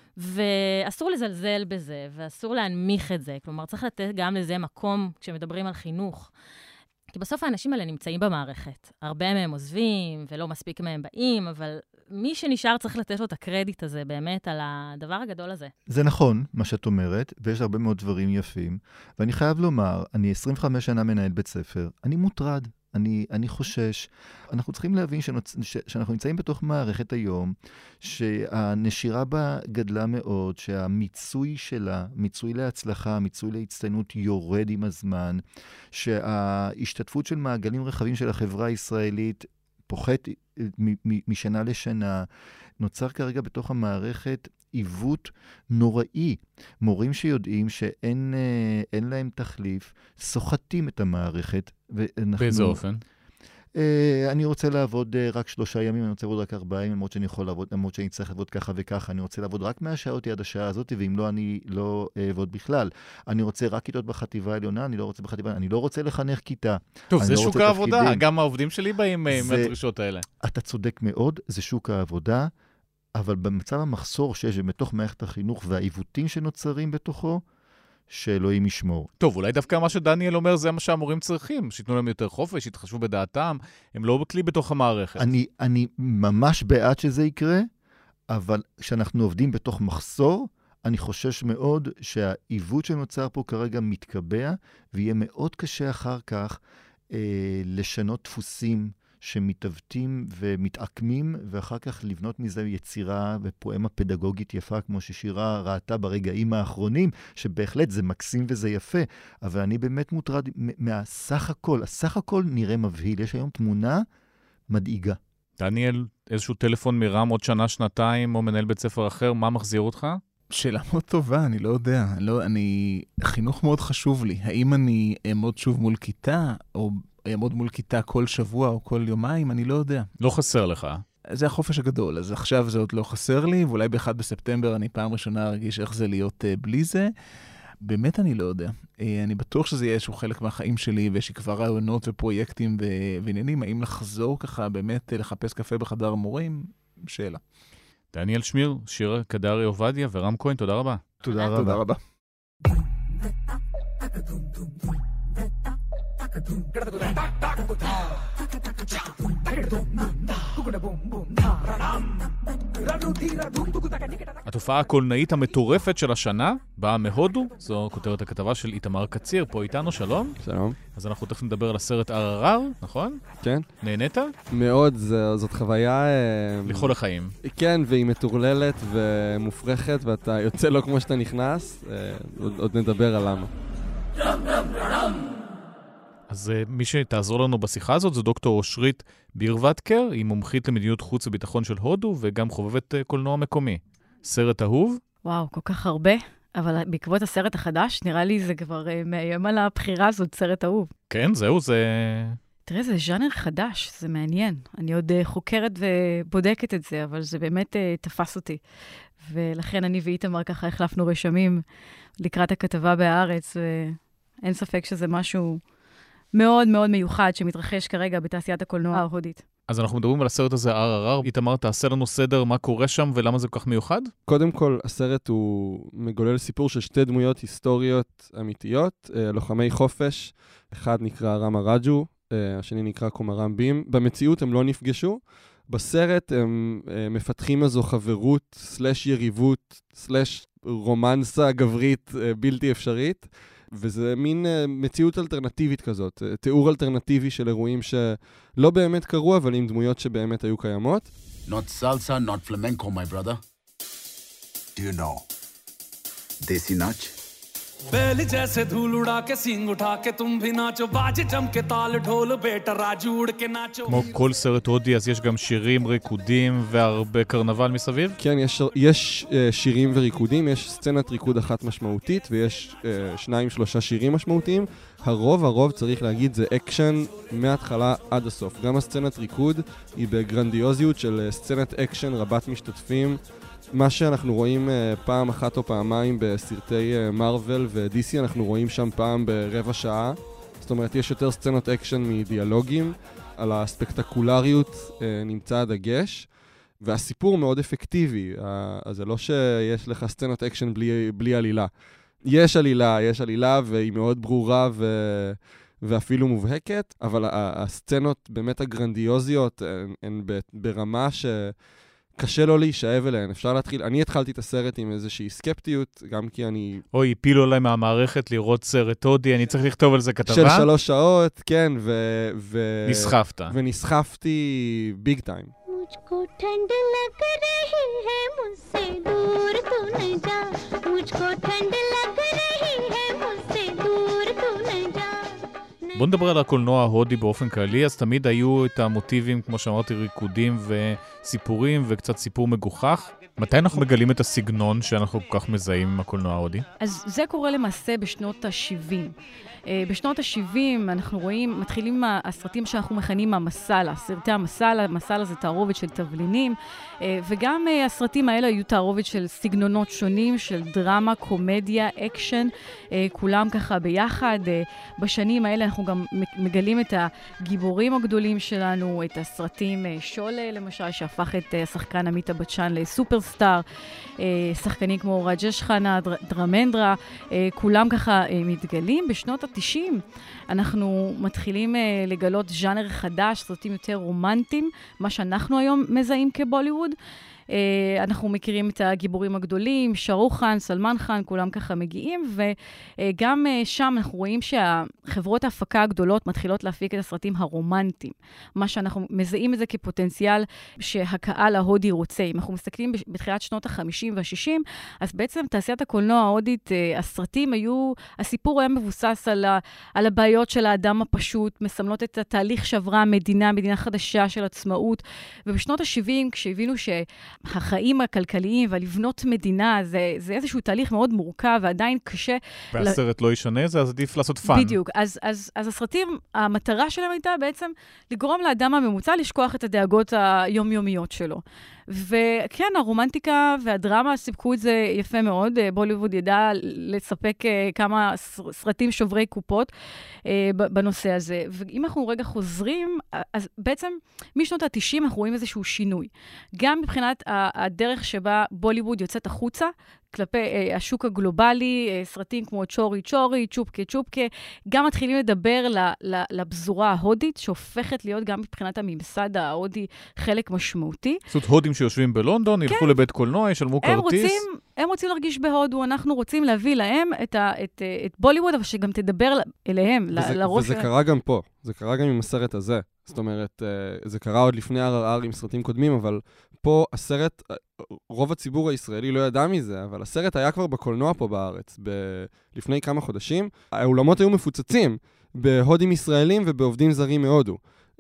ואסור לזלזל בזה, ואסור להנמיך את זה. כלומר, צריך לתת גם לזה מקום כשמדברים על חינוך. כי בסוף האנשים האלה נמצאים במערכת. הרבה מהם עוזבים, ולא מספיק מהם באים, אבל מי שנשאר צריך לתת לו את הקרדיט הזה באמת על הדבר הגדול הזה. זה נכון, מה שאת אומרת, ויש הרבה מאוד דברים יפים, ואני חייב לומר, אני עשרים וחמש שנה מנהל בית ספר, אני מוטרד. אני, אני חושש, אנחנו צריכים להבין שנוצ... ש... שאנחנו נמצאים בתוך מערכת היום, שהנשירה בה גדלה מאוד, שהמיצוי שלה, מיצוי להצלחה, מיצוי להצטיינות יורד עם הזמן, שההשתתפות של מעגלים רחבים של החברה הישראלית פוחת מ- מ- משנה לשנה, נוצר כרגע בתוך המערכת עיוות נוראי. מורים שיודעים שאין אין להם תחליף, סוחטים את המערכת. ואנחנו, באיזה אופן? אני רוצה לעבוד רק שלושה ימים, אני רוצה לעבוד רק ארבעה ימים, למרות שאני יכול לעבוד, למרות שאני צריך לעבוד ככה וככה. אני רוצה לעבוד רק מהשעות עד השעה הזאת, ואם לא, אני לא אעבוד בכלל. אני רוצה רק כיתות בחטיבה העליונה, אני לא רוצה בחטיבה, אני לא רוצה לחנך כיתה. טוב, זה לא שוק העבודה, תפקידים. גם העובדים שלי באים זה, מהדרישות האלה. אתה צודק מאוד, זה שוק העבודה, אבל במצב המחסור שיש בתוך מערכת החינוך והעיוותים שנוצרים בתוכו, שאלוהים ישמור. טוב, אולי דווקא מה שדניאל אומר זה מה שהמורים צריכים, שיתנו להם יותר חופש, שיתחשבו בדעתם, הם לא בכלי בתוך המערכת. אני, אני ממש בעד שזה יקרה, אבל כשאנחנו עובדים בתוך מחסור, אני חושש מאוד שהעיוות שנוצר פה כרגע מתקבע, ויהיה מאוד קשה אחר כך אה, לשנות דפוסים, שמתעוותים ומתעקמים, ואחר כך לבנות מזה יצירה ופואמה פדגוגית יפה, כמו ששירה ראתה ברגעים האחרונים, שבהחלט זה מקסים וזה יפה, אבל אני באמת מוטרד מהסך הכל. הסך הכל נראה מבהיל. יש היום תמונה מדאיגה. דניאל, איזשהו טלפון מרם עוד שנה, שנתיים, או מנהל בית ספר אחר, מה מחזיר אותך? שאלה מאוד טובה, אני לא יודע. לא, אני... חינוך מאוד חשוב לי. האם אני אעמוד שוב מול כיתה, או אעמוד מול כיתה כל שבוע או כל יומיים, אני לא יודע. לא חסר לך. זה החופש הגדול, אז עכשיו זה עוד לא חסר לי, ואולי באחד בספטמבר אני פעם ראשונה ארגיש איך זה להיות uh, בלי זה. באמת אני לא יודע. Uh, אני בטוח שזה יהיה איזשהו חלק מהחיים שלי, ויש לי כבר רעיונות ופרויקטים ו... ועניינים. האם לחזור ככה באמת לחפש קפה בחדר מורים? שאלה. דניאל שמיר, שירה קדרי עובדיה ורם כהן, תודה רבה. תודה רבה. תודה רבה. התופעה הקולנאית המטורפת של השנה באה מהודו, זו כותרת הכתבה של איתמר קציר, פה איתנו, שלום. שלום. אז אנחנו תכף נדבר על הסרט אררר, נכון? כן. נהנית? מאוד, ז, זאת חוויה... לכל החיים. כן, והיא מטורללת ומופרכת, ואתה יוצא לא כמו שאתה נכנס, עוד, עוד נדבר על למה. אז מי שתעזור לנו בשיחה הזאת זו דוקטור אושרית בירוודקר, היא מומחית למדיניות חוץ וביטחון של הודו, וגם חובבת קולנוע מקומי. סרט אהוב? וואו, כל כך הרבה, אבל בעקבות הסרט החדש, נראה לי זה כבר מאיים על הבחירה הזאת, סרט אהוב. כן, זהו, זה... תראה, זה ז'אנר חדש, זה מעניין. אני עוד חוקרת ובודקת את זה, אבל זה באמת תפס אותי. ולכן אני ואיתמר ככה החלפנו רשמים לקראת הכתבה בהארץ, ואין ספק שזה משהו... מאוד מאוד מיוחד שמתרחש כרגע בתעשיית הקולנוע ההודית. אז אנחנו מדברים על הסרט הזה, אררר. איתמר, תעשה לנו סדר מה קורה שם ולמה זה כל כך מיוחד? קודם כל, הסרט הוא מגולל סיפור של שתי דמויות היסטוריות אמיתיות, לוחמי חופש. אחד נקרא רמה רג'ו, השני נקרא קומרם בים. במציאות הם לא נפגשו. בסרט הם מפתחים איזו חברות, סלש יריבות, סלש רומנסה גברית בלתי אפשרית. וזה מין uh, מציאות אלטרנטיבית כזאת, uh, תיאור אלטרנטיבי של אירועים שלא באמת קרו, אבל עם דמויות שבאמת היו קיימות. Not salsa, not flamenco, my brother. Do you know? Desi Nach? बैल जैसे धूल उड़ा के सींग उठा के तुम भी नाचो बाजे जम के ताल ढोल बेटा राजू उड़ के नाचो. כמו כל סרט הודי, אז יש גם שירים, ריקודים והרבה קרנבל מסביב? כן, יש, יש uh, שירים וריקודים, יש סצנת ריקוד אחת משמעותית ויש uh, שניים שלושה שירים משמעותיים. הרוב, הרוב צריך להגיד זה אקשן מההתחלה עד הסוף. גם הסצנת ריקוד היא בגרנדיוזיות של uh, סצנת אקשן רבת משתתפים. מה שאנחנו רואים uh, פעם אחת או פעמיים בסרטי מרוול uh, ו-די סי, אנחנו רואים שם פעם ברבע שעה. זאת אומרת, יש יותר סצנות אקשן מדיאלוגים. על הספקטקולריות uh, נמצא הדגש, והסיפור מאוד אפקטיבי. Uh, אז זה לא שיש לך סצנות אקשן בלי, בלי עלילה. יש עלילה, יש עלילה, והיא מאוד ברורה ו... ואפילו מובהקת, אבל הסצנות באמת הגרנדיוזיות הן, הן ברמה ש... קשה לא להישאב אליהן, אפשר להתחיל, אני התחלתי את הסרט עם איזושהי סקפטיות, גם כי אני... אוי, הפילו עליי מהמערכת לראות סרט הודי, אני צריך לכתוב על זה כתבה. של שלוש שעות, כן, ו... ו... נסחפת. ונסחפתי ביג טיים. मुझको ठंड लग रही है मुझसे दूर तू न जा मुझको ठंड लग रही है मुझसे दूर तू न जा. בוא נדבר על הקולנוע ההודי באופן כללי, אז תמיד היו את המוטיבים, כמו שאמרתי, ריקודים וסיפורים וקצת סיפור מגוחך. מתי אנחנו מגלים את הסגנון שאנחנו כל כך מזהים עם הקולנוע ההודי? אז זה קורה למעשה בשנות ה-שבעים. בשנות ה-שבעים אנחנו רואים, מתחילים הסרטים שאנחנו מכנים המסלה, סרטי המסלה, המסלה זה תערובת של תבלינים, וגם הסרטים האלה היו תערובת של סגנונות שונים, של דרמה, קומדיה, אקשן, כולם ככה ביחד. בשנים האלה אנחנו גם מגלים את הגיבורים הגדולים שלנו, את הסרטים שולה למשל, שהפך את השחקן אמיתאב בצ'אן לסופרסטאר, שחקנים כמו רג'ש חנה, דרמנדרה, כולם ככה מתגלים. בשנות ה-תשעים אנחנו מתחילים לגלות ז'אנר חדש, סרטים יותר רומנטיים, מה שאנחנו היום מזהים כבוליווד. אנחנו מכירים את הגיבורים הגדולים, שרוך חאן, סלמן חאן, כולם ככה מגיעים, וגם שם אנחנו רואים שהחברות ההפקה הגדולות מתחילות להפיק את הסרטים הרומנטיים. מה שאנחנו מזהים את זה כפוטנציאל שהקהל ההודי רוצה. אם אנחנו מסתכלים בתחילת שנות ה-חמישים וה-שישים, אז בעצם תעשיית הקולנוע ההודית, הסרטים היו, הסיפור היה מבוסס על, ה, על הבעיות של האדם הפשוט, מסמלות את התהליך שעברה המדינה, מדינה חדשה של עצמאות, ובשנות ה-שבעים, כשהבינו ש החיים הכלכליים ולבנות מדינה, זה, זה איזשהו תהליך מאוד מורכב, ועדיין קשה. והסרט ל... לא ישנה, זה אז עדיף לעשות פן. בדיוק. אז, אז, אז הסרטים, המטרה שלהם הייתה בעצם לגרום לאדם הממוצע לשכוח את הדאגות היומיומיות שלו. וכן, הרומנטיקה והדרמה סיפקו את זה יפה מאוד. בוליווד ידע לספק כמה סרטים שוברי קופות בנושא הזה. ואם אנחנו רגע חוזרים, אז בעצם משנות ה-תשעים אנחנו רואים איזשהו שינוי. גם מבחינת הדרך שבה בוליווד יוצאת החוצה, כלפי אה, השוק הגלובלי, אה, סרטים כמו צ'ורי צ'ורי, צ'ופקה צ'ופקה, גם מתחילים לדבר ל, ל, לבזורה ההודית, שהופכת להיות גם מבחינת הממסד ההודי חלק משמעותי. זאת הודים שיושבים בלונדון, כן. ילכו לבית קולנוע, ישלמו הם כרטיס. רוצים, הם רוצים להרגיש בהודו, אנחנו רוצים להביא להם את, ה, את, את בוליווד, אבל שגם תדבר אליהם, וזה, לראש. וזה קרה גם פה, זה קרה גם עם הסרט הזה. זאת אומרת, זה קרה עוד לפני אר אר אר עם סרטים קודמים, אבל פה הסרט, רוב הציבור הישראלי לא ידע מזה, אבל הסרט היה כבר בקולנוע פה בארץ, ב- לפני כמה חודשים. האולמות היו מפוצצים בהודים ישראלים ובעובדים זרים מהודו,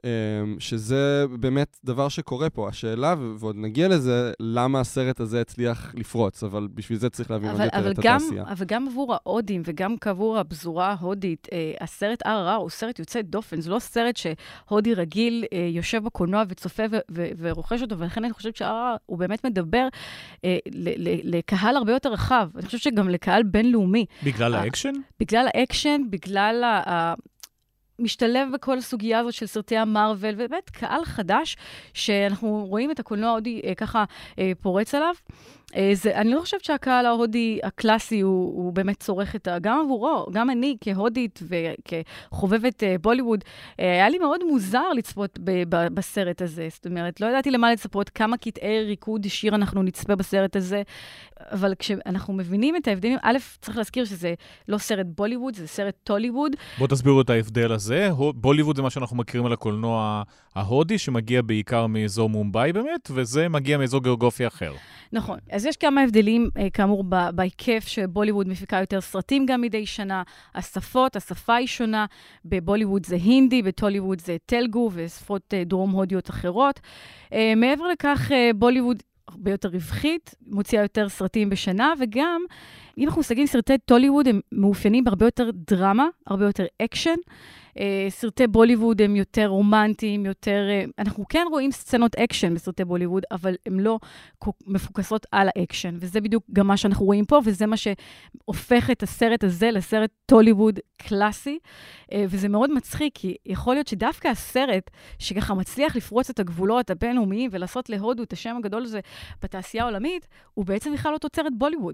שזה באמת דבר שקורה פה. השאלה, ועוד נגיע לזה, למה הסרט הזה הצליח לפרוץ, אבל בשביל זה צריך להבין אבל, את, אבל את גם, התעשייה. אבל גם עבור ההודים וגם עבור הבזורה ההודית, הסרט אר אר אר הוא סרט יוצא דופן. זה לא סרט שהודי רגיל יושב בקולנוע וצופה ו- ו- ורוכש אותו, ולכן אני חושבת שה-אר אר אר הוא באמת מדבר ל- ל- לקהל הרבה יותר רחב. אני חושבת שגם לקהל בינלאומי. בגלל האקשן? בגלל האקשן, בגלל ה... משתלב בכל הסוגיה הזאת של סרטי המרוול, ובאמת קהל חדש שאנחנו רואים את הקולנוע ההודי אה, ככה אה, פורץ עליו. אה, זה, אני לא חושבת שהקהל ההודי הקלאסי הוא, הוא באמת צורך את ה... גם עבורו, גם אני כהודית וכחובבת אה, בוליווד, אה, היה לי מאוד מוזר לצפות ב, ב, בסרט הזה. זאת אומרת, לא ידעתי למה לצפות, כמה קטעי ריקוד שיר אנחנו נצפה בסרט הזה, אבל כשאנחנו מבינים את ההבדלים, א', צריך להזכיר שזה לא סרט בוליווד, זה סרט טוליווד. בוא תסבירו את ההבדל הזה. כזה. בוליווד זה מה שאנחנו מכירים על הקולנוע ההודי, שמגיע בעיקר מאזור מומביי באמת, וזה מגיע מאזור גיאוגרפי אחר. נכון. אז יש כמה הבדלים, כאמור, בהיקף שבוליווד מפיקה יותר סרטים גם מדי שנה. השפות, השפה היא שונה. בבוליווד זה הינדי, בטוליווד זה טלגו ושפות דרום הודיות אחרות. מעבר לכך, בוליווד הרבה יותר רווחית, מוציאה יותר סרטים בשנה, וגם, אם אנחנו מסתכלים סרטי טוליווד, הם מאופיינים בהרבה יותר דרמה, הרבה יותר אקשן. סרטי בוליווד הם יותר רומנטיים, יותר... אנחנו כן רואים סצנות אקשן בסרטי בוליווד, אבל הן לא מפוקסות על האקשן, וזה בדיוק גם מה שאנחנו רואים פה, וזה מה שהופך את הסרט הזה לסרט טוליווד קלאסי, וזה מאוד מצחיק, כי יכול להיות שדווקא הסרט, שככה מצליח לפרוץ את הגבולות הבינלאומיים, ולעשות להודו את השם הגדול הזה בתעשייה העולמית, הוא בעצם בכלל לא תוצרת בוליווד.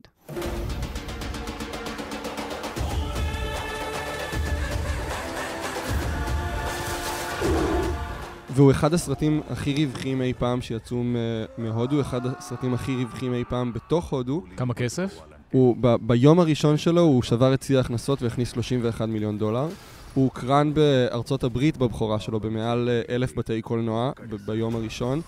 והוא אחד הסרטים הכי רווחיים אי פעם שיצאו מהודו, אחד הסרטים הכי רווחיים אי פעם בתוך הודו. כמה כסף? הוא, ב- ביום הראשון שלו הוא שבר את שיא ההכנסות והכניס שלושים ואחד מיליון דולר. הוא הוקרן בארצות הברית בבחורה שלו, במעל אלף בתי קולנוע ב- ביום הראשון,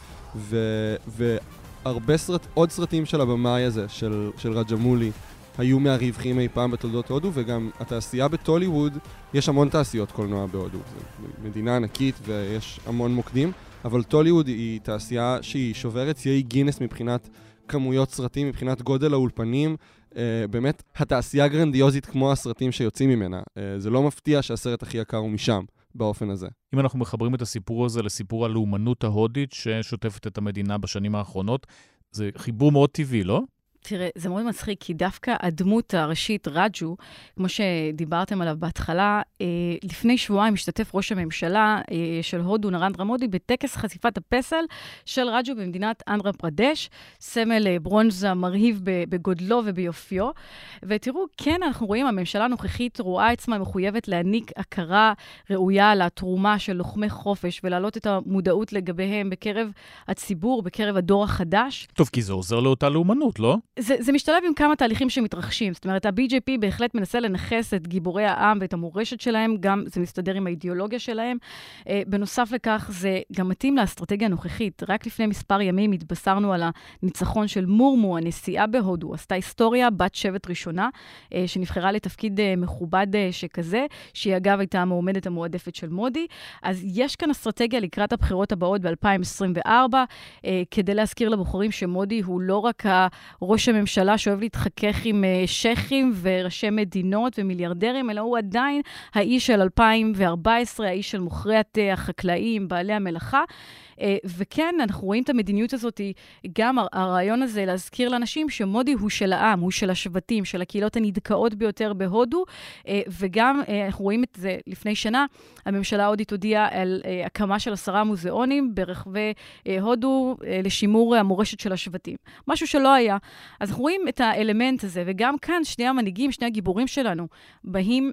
ו- והרבה סרט, עוד סרטים של הבמאי הזה, של, של רג'מולי, היו מהרווחים אי פעם בתולדות הודו, וגם התעשייה בטוליווד, יש המון תעשיות קולנוע בהודו. זו מדינה ענקית ויש המון מוקדים, אבל טוליווד היא תעשייה שהיא שוברת שיאי גינס מבחינת כמויות סרטים, מבחינת גודל האולפנים, אה, באמת התעשייה גרנדיוזית כמו הסרטים שיוצאים ממנה. אה, זה לא מפתיע שהסרט הכי יקר הוא משם, באופן הזה. אם אנחנו מחברים את הסיפור הזה לסיפור הלאומנות ההודית ששוטפת את המדינה בשנים האחרונות, זה חיבור מאוד טבעי, לא? תראה, זה מאוד מצחיק, כי דווקא הדמות הראשית, רג'ו, כמו שדיברתם עליו בהתחלה, אה, לפני שבועיים משתתף ראש הממשלה אה, של הודו, נרנדרה מודי, בטקס חשיפת הפסל של רג'ו במדינת אנדרה פרדש, סמל אה, ברונזה מרהיב בגודלו וביופיו. ותראו, כן, אנחנו רואים, הממשלה הנוכחית רואה עצמה מחויבת להעניק הכרה ראויה לתרומה של לוחמי חופש, ולהעלות את המודעות לגביהם בקרב הציבור, בקרב הדור החדש. טוב, כי זה עוזר לאותה לאומנות, לא? זה, זה משתלב עם כמה תהליכים שמתרחשים. זאת אומרת, ה-בי ג'יי פי בהחלט מנסה לנחס את גיבורי העם ואת המורשת שלהם, גם זה מסתדר עם האידיאולוגיה שלהם. אה, בנוסף לכך, זה גם מתאים לאסטרטגיה הנוכחית. רק לפני מספר ימים התבשרנו על הניצחון של מורמו, הנשיאה בהודו. עשתה היסטוריה, בת שבט ראשונה, אה, שנבחרה לתפקיד אה, מכובד אה, שכזה, שהיא אגב הייתה המועמדת המועדפת של מודי. אז יש כאן אסטרטגיה לקראת הבחירות הבאות ב-אלפיים עשרים וארבע, אה, כדי להזכיר לבוחרים שמודי הוא לא רק הראש הממשלה שאוהב להתחכך עם שכים וראשי מדינות ומיליארדרים, אלא הוא עדיין האיש של אלפיים וארבע עשרה, האיש של מוכרי התה, החקלאים, בעלי המלאכה. וכן, אנחנו רואים את המדיניות הזאת, גם הרעיון הזה להזכיר לאנשים שמודי הוא של העם, הוא של השבטים, של הקהילות הנדכאות ביותר בהודו, וגם אנחנו רואים את זה לפני שנה, הממשלה ההודית הודיעה על הקמה של עשרה מוזיאונים ברחבי הודו לשימור המורשת של השבטים. משהו שלא היה. אז אנחנו רואים את האלמנט הזה, וגם כאן שני המנהיגים, שני הגיבורים שלנו, בהם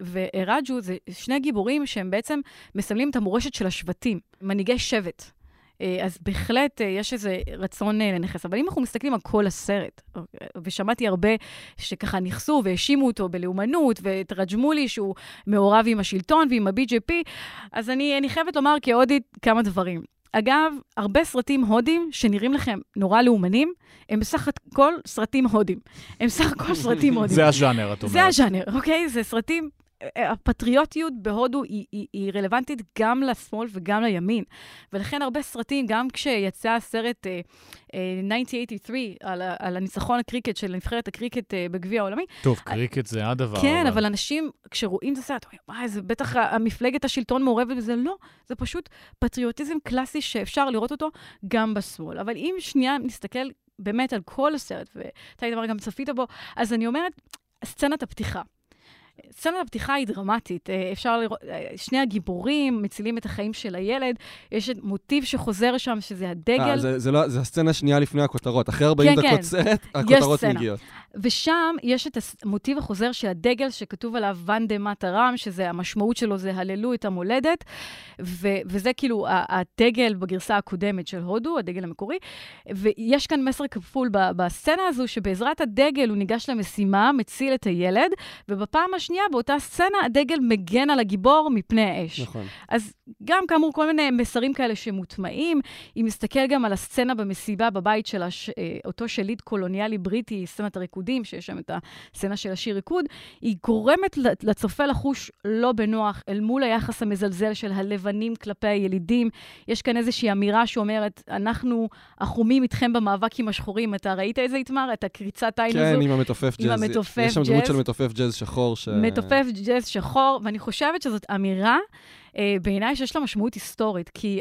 ורג'ו, זה שני גיבורים שהם בעצם מסמלים את המורשת של השבטים, מנהיגי שבט. אז בהחלט יש איזה רצון לנכס. אבל אם אנחנו מסתכלים על כל הסרט, ושמעתי הרבה שככה נכסו והאשימו אותו בלאומנות, ואת רג'מולי שהוא מעורב עם השלטון ועם ה-בי ג'יי פי, אז אני, אני חייבת לומר כהודית כמה דברים. אגב, הרבה סרטים הודים שנראים לכם נורא לאומנים, הם בסך הכל סרטים הודים. הם בסך הכל סרטים הודים. זה הז'אנר, את אומרת. זה הז'אנר, אוקיי? זה סרטים... הפטריוטיות בהודו היא, היא, היא רלוונטית גם לשמאל וגם לימין. ולכן הרבה סרטים, גם כשיצא הסרט uh, uh, אלף תשע מאות שמונים ושלוש על, על הניצחון הקריקט של נבחרת הקריקט uh, בגביע העולמי. טוב, קריקט זה הדבר. כן, אבל, אבל אנשים, כשרואים את הסרט, וואי, זה בטח המפלגת השלטון מעורבת בזה. לא, זה פשוט פטריוטיזם קלאסי שאפשר לראות אותו גם בשמאל. אבל אם שנייה נסתכל באמת על כל הסרט, ואתה דבר גם צפית בו, אז אני אומרת, סצנת הפתיחה. סצנת הפתיחה היא דרמטית. אפשר לראות, שני הגיבורים מצילים את החיים של הילד, יש מוטיב שחוזר שם, שזה הדגל. זה, זה לא, זה הסצנה שנייה לפני הכותרות. אחרי ארבעים דקות סרט, הכותרות מגיעות. ושם יש את המוטיב החוזר של הדגל שכתוב עליו ונדה מטרם, שזה המשמעות שלו זה הללו את המולדת, ו- וזה כאילו הדגל בגרסה הקודמת של הודו, הדגל המקורי, ויש כאן מסר כפול ב- בסצנה הזו, שבעזרת הדגל הוא ניגש למשימה, מציל את הילד, ובפעם השנייה באותה סצנה הדגל מגן על הגיבור מפני האש. נכון. אז גם כאמור כל מיני מסרים כאלה שמוטמעים, אם מסתכל גם על הסצנה במסיבה בבית של הש... אותו שליט קולוניאלי בריטי, סצנת הריקודים, שיש שם את הסצנה של השיר ריקוד, היא גורמת לצופה לחוש לא בנוח אל מול היחס המזלזל של הלבנים כלפי הילידים. יש כאן איזושהי אמירה שאומרת, אנחנו החומים איתכם במאבק עם השחורים. אתה ראית איזה התמר? את הקריצת עין הזו? כן, עם המתופף ג'אז. עם המתופף ג'אז. יש שם דמות של מתופף ג'אז שחור. ש... מתופף ג'אז שחור, ואני חושבת שזאת אמירה, אה, בעיניי שיש לה משמעות היסטורית, כי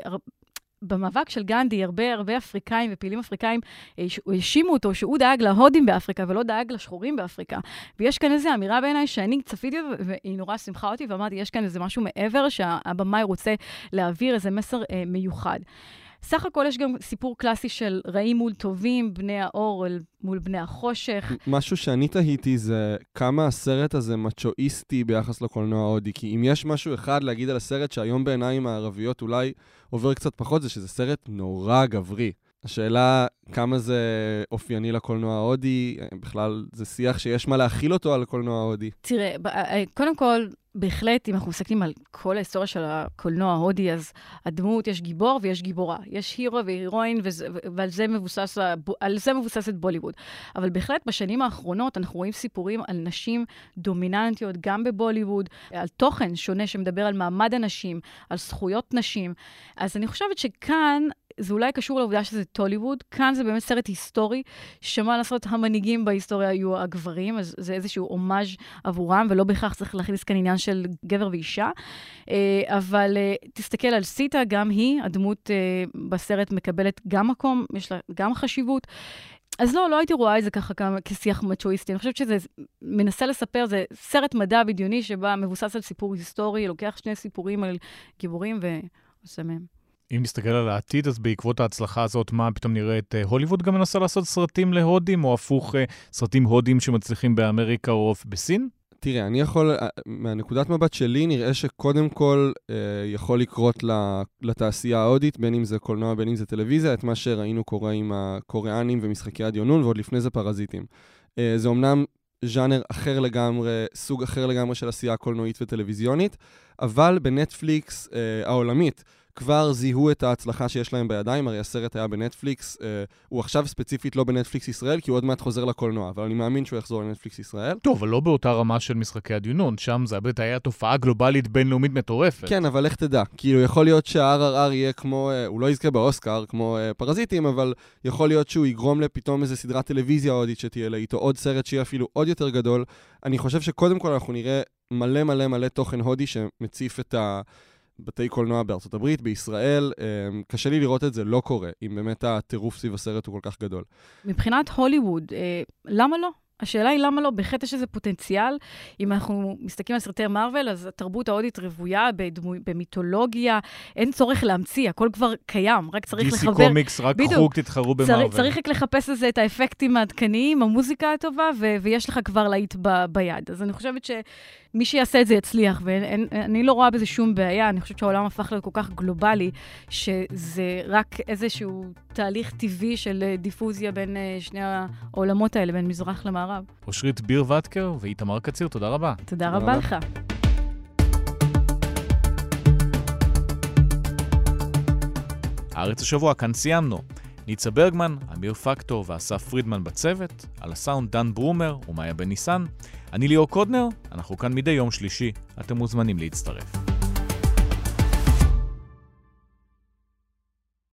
במאבק של גנדי, הרבה הרבה אפריקאים ופעילים אפריקאים האשימו אותו שהוא דאג להודים באפריקה ולא דאג לשחורים באפריקה. ויש כאן איזו אמירה בעיניי שאני צפיתי והיא נורא שמחה אותי ואמרתי, יש כאן איזה משהו מעבר שהבמאי רוצה להעביר איזה מסר אה, מיוחד. סך הכל יש גם סיפור קלאסי של רעים מול טובים, בני האור מול בני החושך. משהו שאני תהיתי זה כמה הסרט הזה מצ'ואיסטי ביחס לקולנוע ההודי, כי אם יש משהו אחד להגיד על הסרט שהיום בעיניים הערביות אולי עובר קצת פחות, זה שזה סרט נורא גברי. השאלה כמה זה אופייני לקולנוע ההודי, בכלל זה שיח שיש מה להכיל אותו על הקולנוע ההודי. תראה, קודם כל, בהחלט, אם אנחנו מסתכלים על כל ההיסטוריה של הקולנוע ההודי, אז הדמות, יש גיבור ויש גיבורה. יש הירו והירואין, ועל זה מבוסס, על זה מבוססת בוליווד. אבל בהחלט, בשנים האחרונות, אנחנו רואים סיפורים על נשים דומיננטיות, גם בבוליווד, על תוכן שונה שמדבר על מעמד הנשים, על זכויות נשים. אז אני חושבת שכאן, זה אולי קשור לעובדה שזה טוליווד, כאן זה באמת סרט היסטורי, שמה לעשות המנהיגים בהיסטוריה היו הגברים, אז זה איזשהו אומאז' עבורם, ולא בהכרח צריך להכניס כאן עניין של גבר ואישה. אבל תסתכל על סיטה, גם היא, הדמות בסרט מקבלת גם מקום, יש לה גם חשיבות. אז לא, לא הייתי רואה את זה ככה כשיח מצ'ואיסטי. אני חושבת שזה מנסה לספר, זה סרט מדע בדיוני שבה מבוסס על סיפור היסטורי, לוקח שני סיפורים על גיבורים ועושה מהם. אם נסתכל על העתיד, אז בעקבות ההצלחה הזאת, מה פתאום נראה את הוליווד גם מנסה לעשות סרטים להודים, או הפוך סרטים הודים שמצליחים באמריקה או בסין? תראה, אני יכול, מהנקודת מבט שלי, נראה שקודם כל אה, יכול לקרות לתעשייה ההודית, בין אם זה קולנוע, בין אם זה טלוויזיה, את מה שראינו קורה עם הקוריאנים ומשחקי הדיונון, ועוד לפני זה פרזיטים. אה, זה אומנם ז'אנר אחר לגמרי, סוג אחר לגמרי של עשייה קולנועית וטלוויזיונית, אבל בנטפליקס אה, העולמית, כבר זיהו את ההצלחה שיש להם בידיים, הרי הסרט היה בנטפליקס, אה, הוא עכשיו ספציפית לא בנטפליקס ישראל, כי הוא עוד מעט חוזר לקולנוע, אבל אני מאמין שהוא יחזור לנטפליקס ישראל. טוב, אבל לא באותה רמה של משחקי הדיונון, שם זה באמת היה תופעה גלובלית בינלאומית מטורפת. כן, אבל איך תדע? כאילו יכול להיות שה-אר אר אר יהיה כמו, אה, הוא לא יזכה באוסקר, כמו אה, פרזיטים, אבל יכול להיות שהוא יגרום לפתאום איזה סדרת טלוויזיה הודית שתהיה לה איתו עוד סרט שיהיה אפילו עוד יותר גדול. אני חושב שקודם כל אנחנו נראה מלא מלא מלא תוכן הודי שמציף את ה בתי קולנוע בארצות הברית, בישראל, קשה לי לראות את זה, לא קורה, אם באמת הטירוף סביב הסרט הוא כל כך גדול. מבחינת הוליווד, למה לא? השאלה היא למה לא, בהחלט יש איזה פוטנציאל. אם אנחנו מסתכלים על סרטי מארוול, אז התרבות ההודית רבויה בדמו, במיתולוגיה, אין צורך להמציא, הכל כבר קיים, רק צריך לחבר... די סי קומיקס, רק חוק תתחרו במארוול. צריך רק לחפש לזה את האפקטים העדכניים, המוזיקה הטובה, ו- ויש לך כבר להיט ב- ביד. אז אני חושבת שמי שיעשה את זה יצליח, ואני לא רואה בזה שום בעיה, אני חושבת שהעולם הפך להיות כל כך גלובלי, שזה רק איזשהו תהליך טבעי של דיפוזיה בין שני העולמות האלה, בין מזרח למערב. אושרית ביר וטקר ואיתמר קציר, תודה רבה. תודה רבה לך. הארץ השבוע, כאן סיימנו. ניצה ברגמן, אמיר פקטור ואסף פרידמן בצוות, על הסאונד דן ברומר ומאיה בן ניסן. אני ליאור קודנר, אנחנו כאן מדי יום שלישי, אתם מוזמנים להצטרף.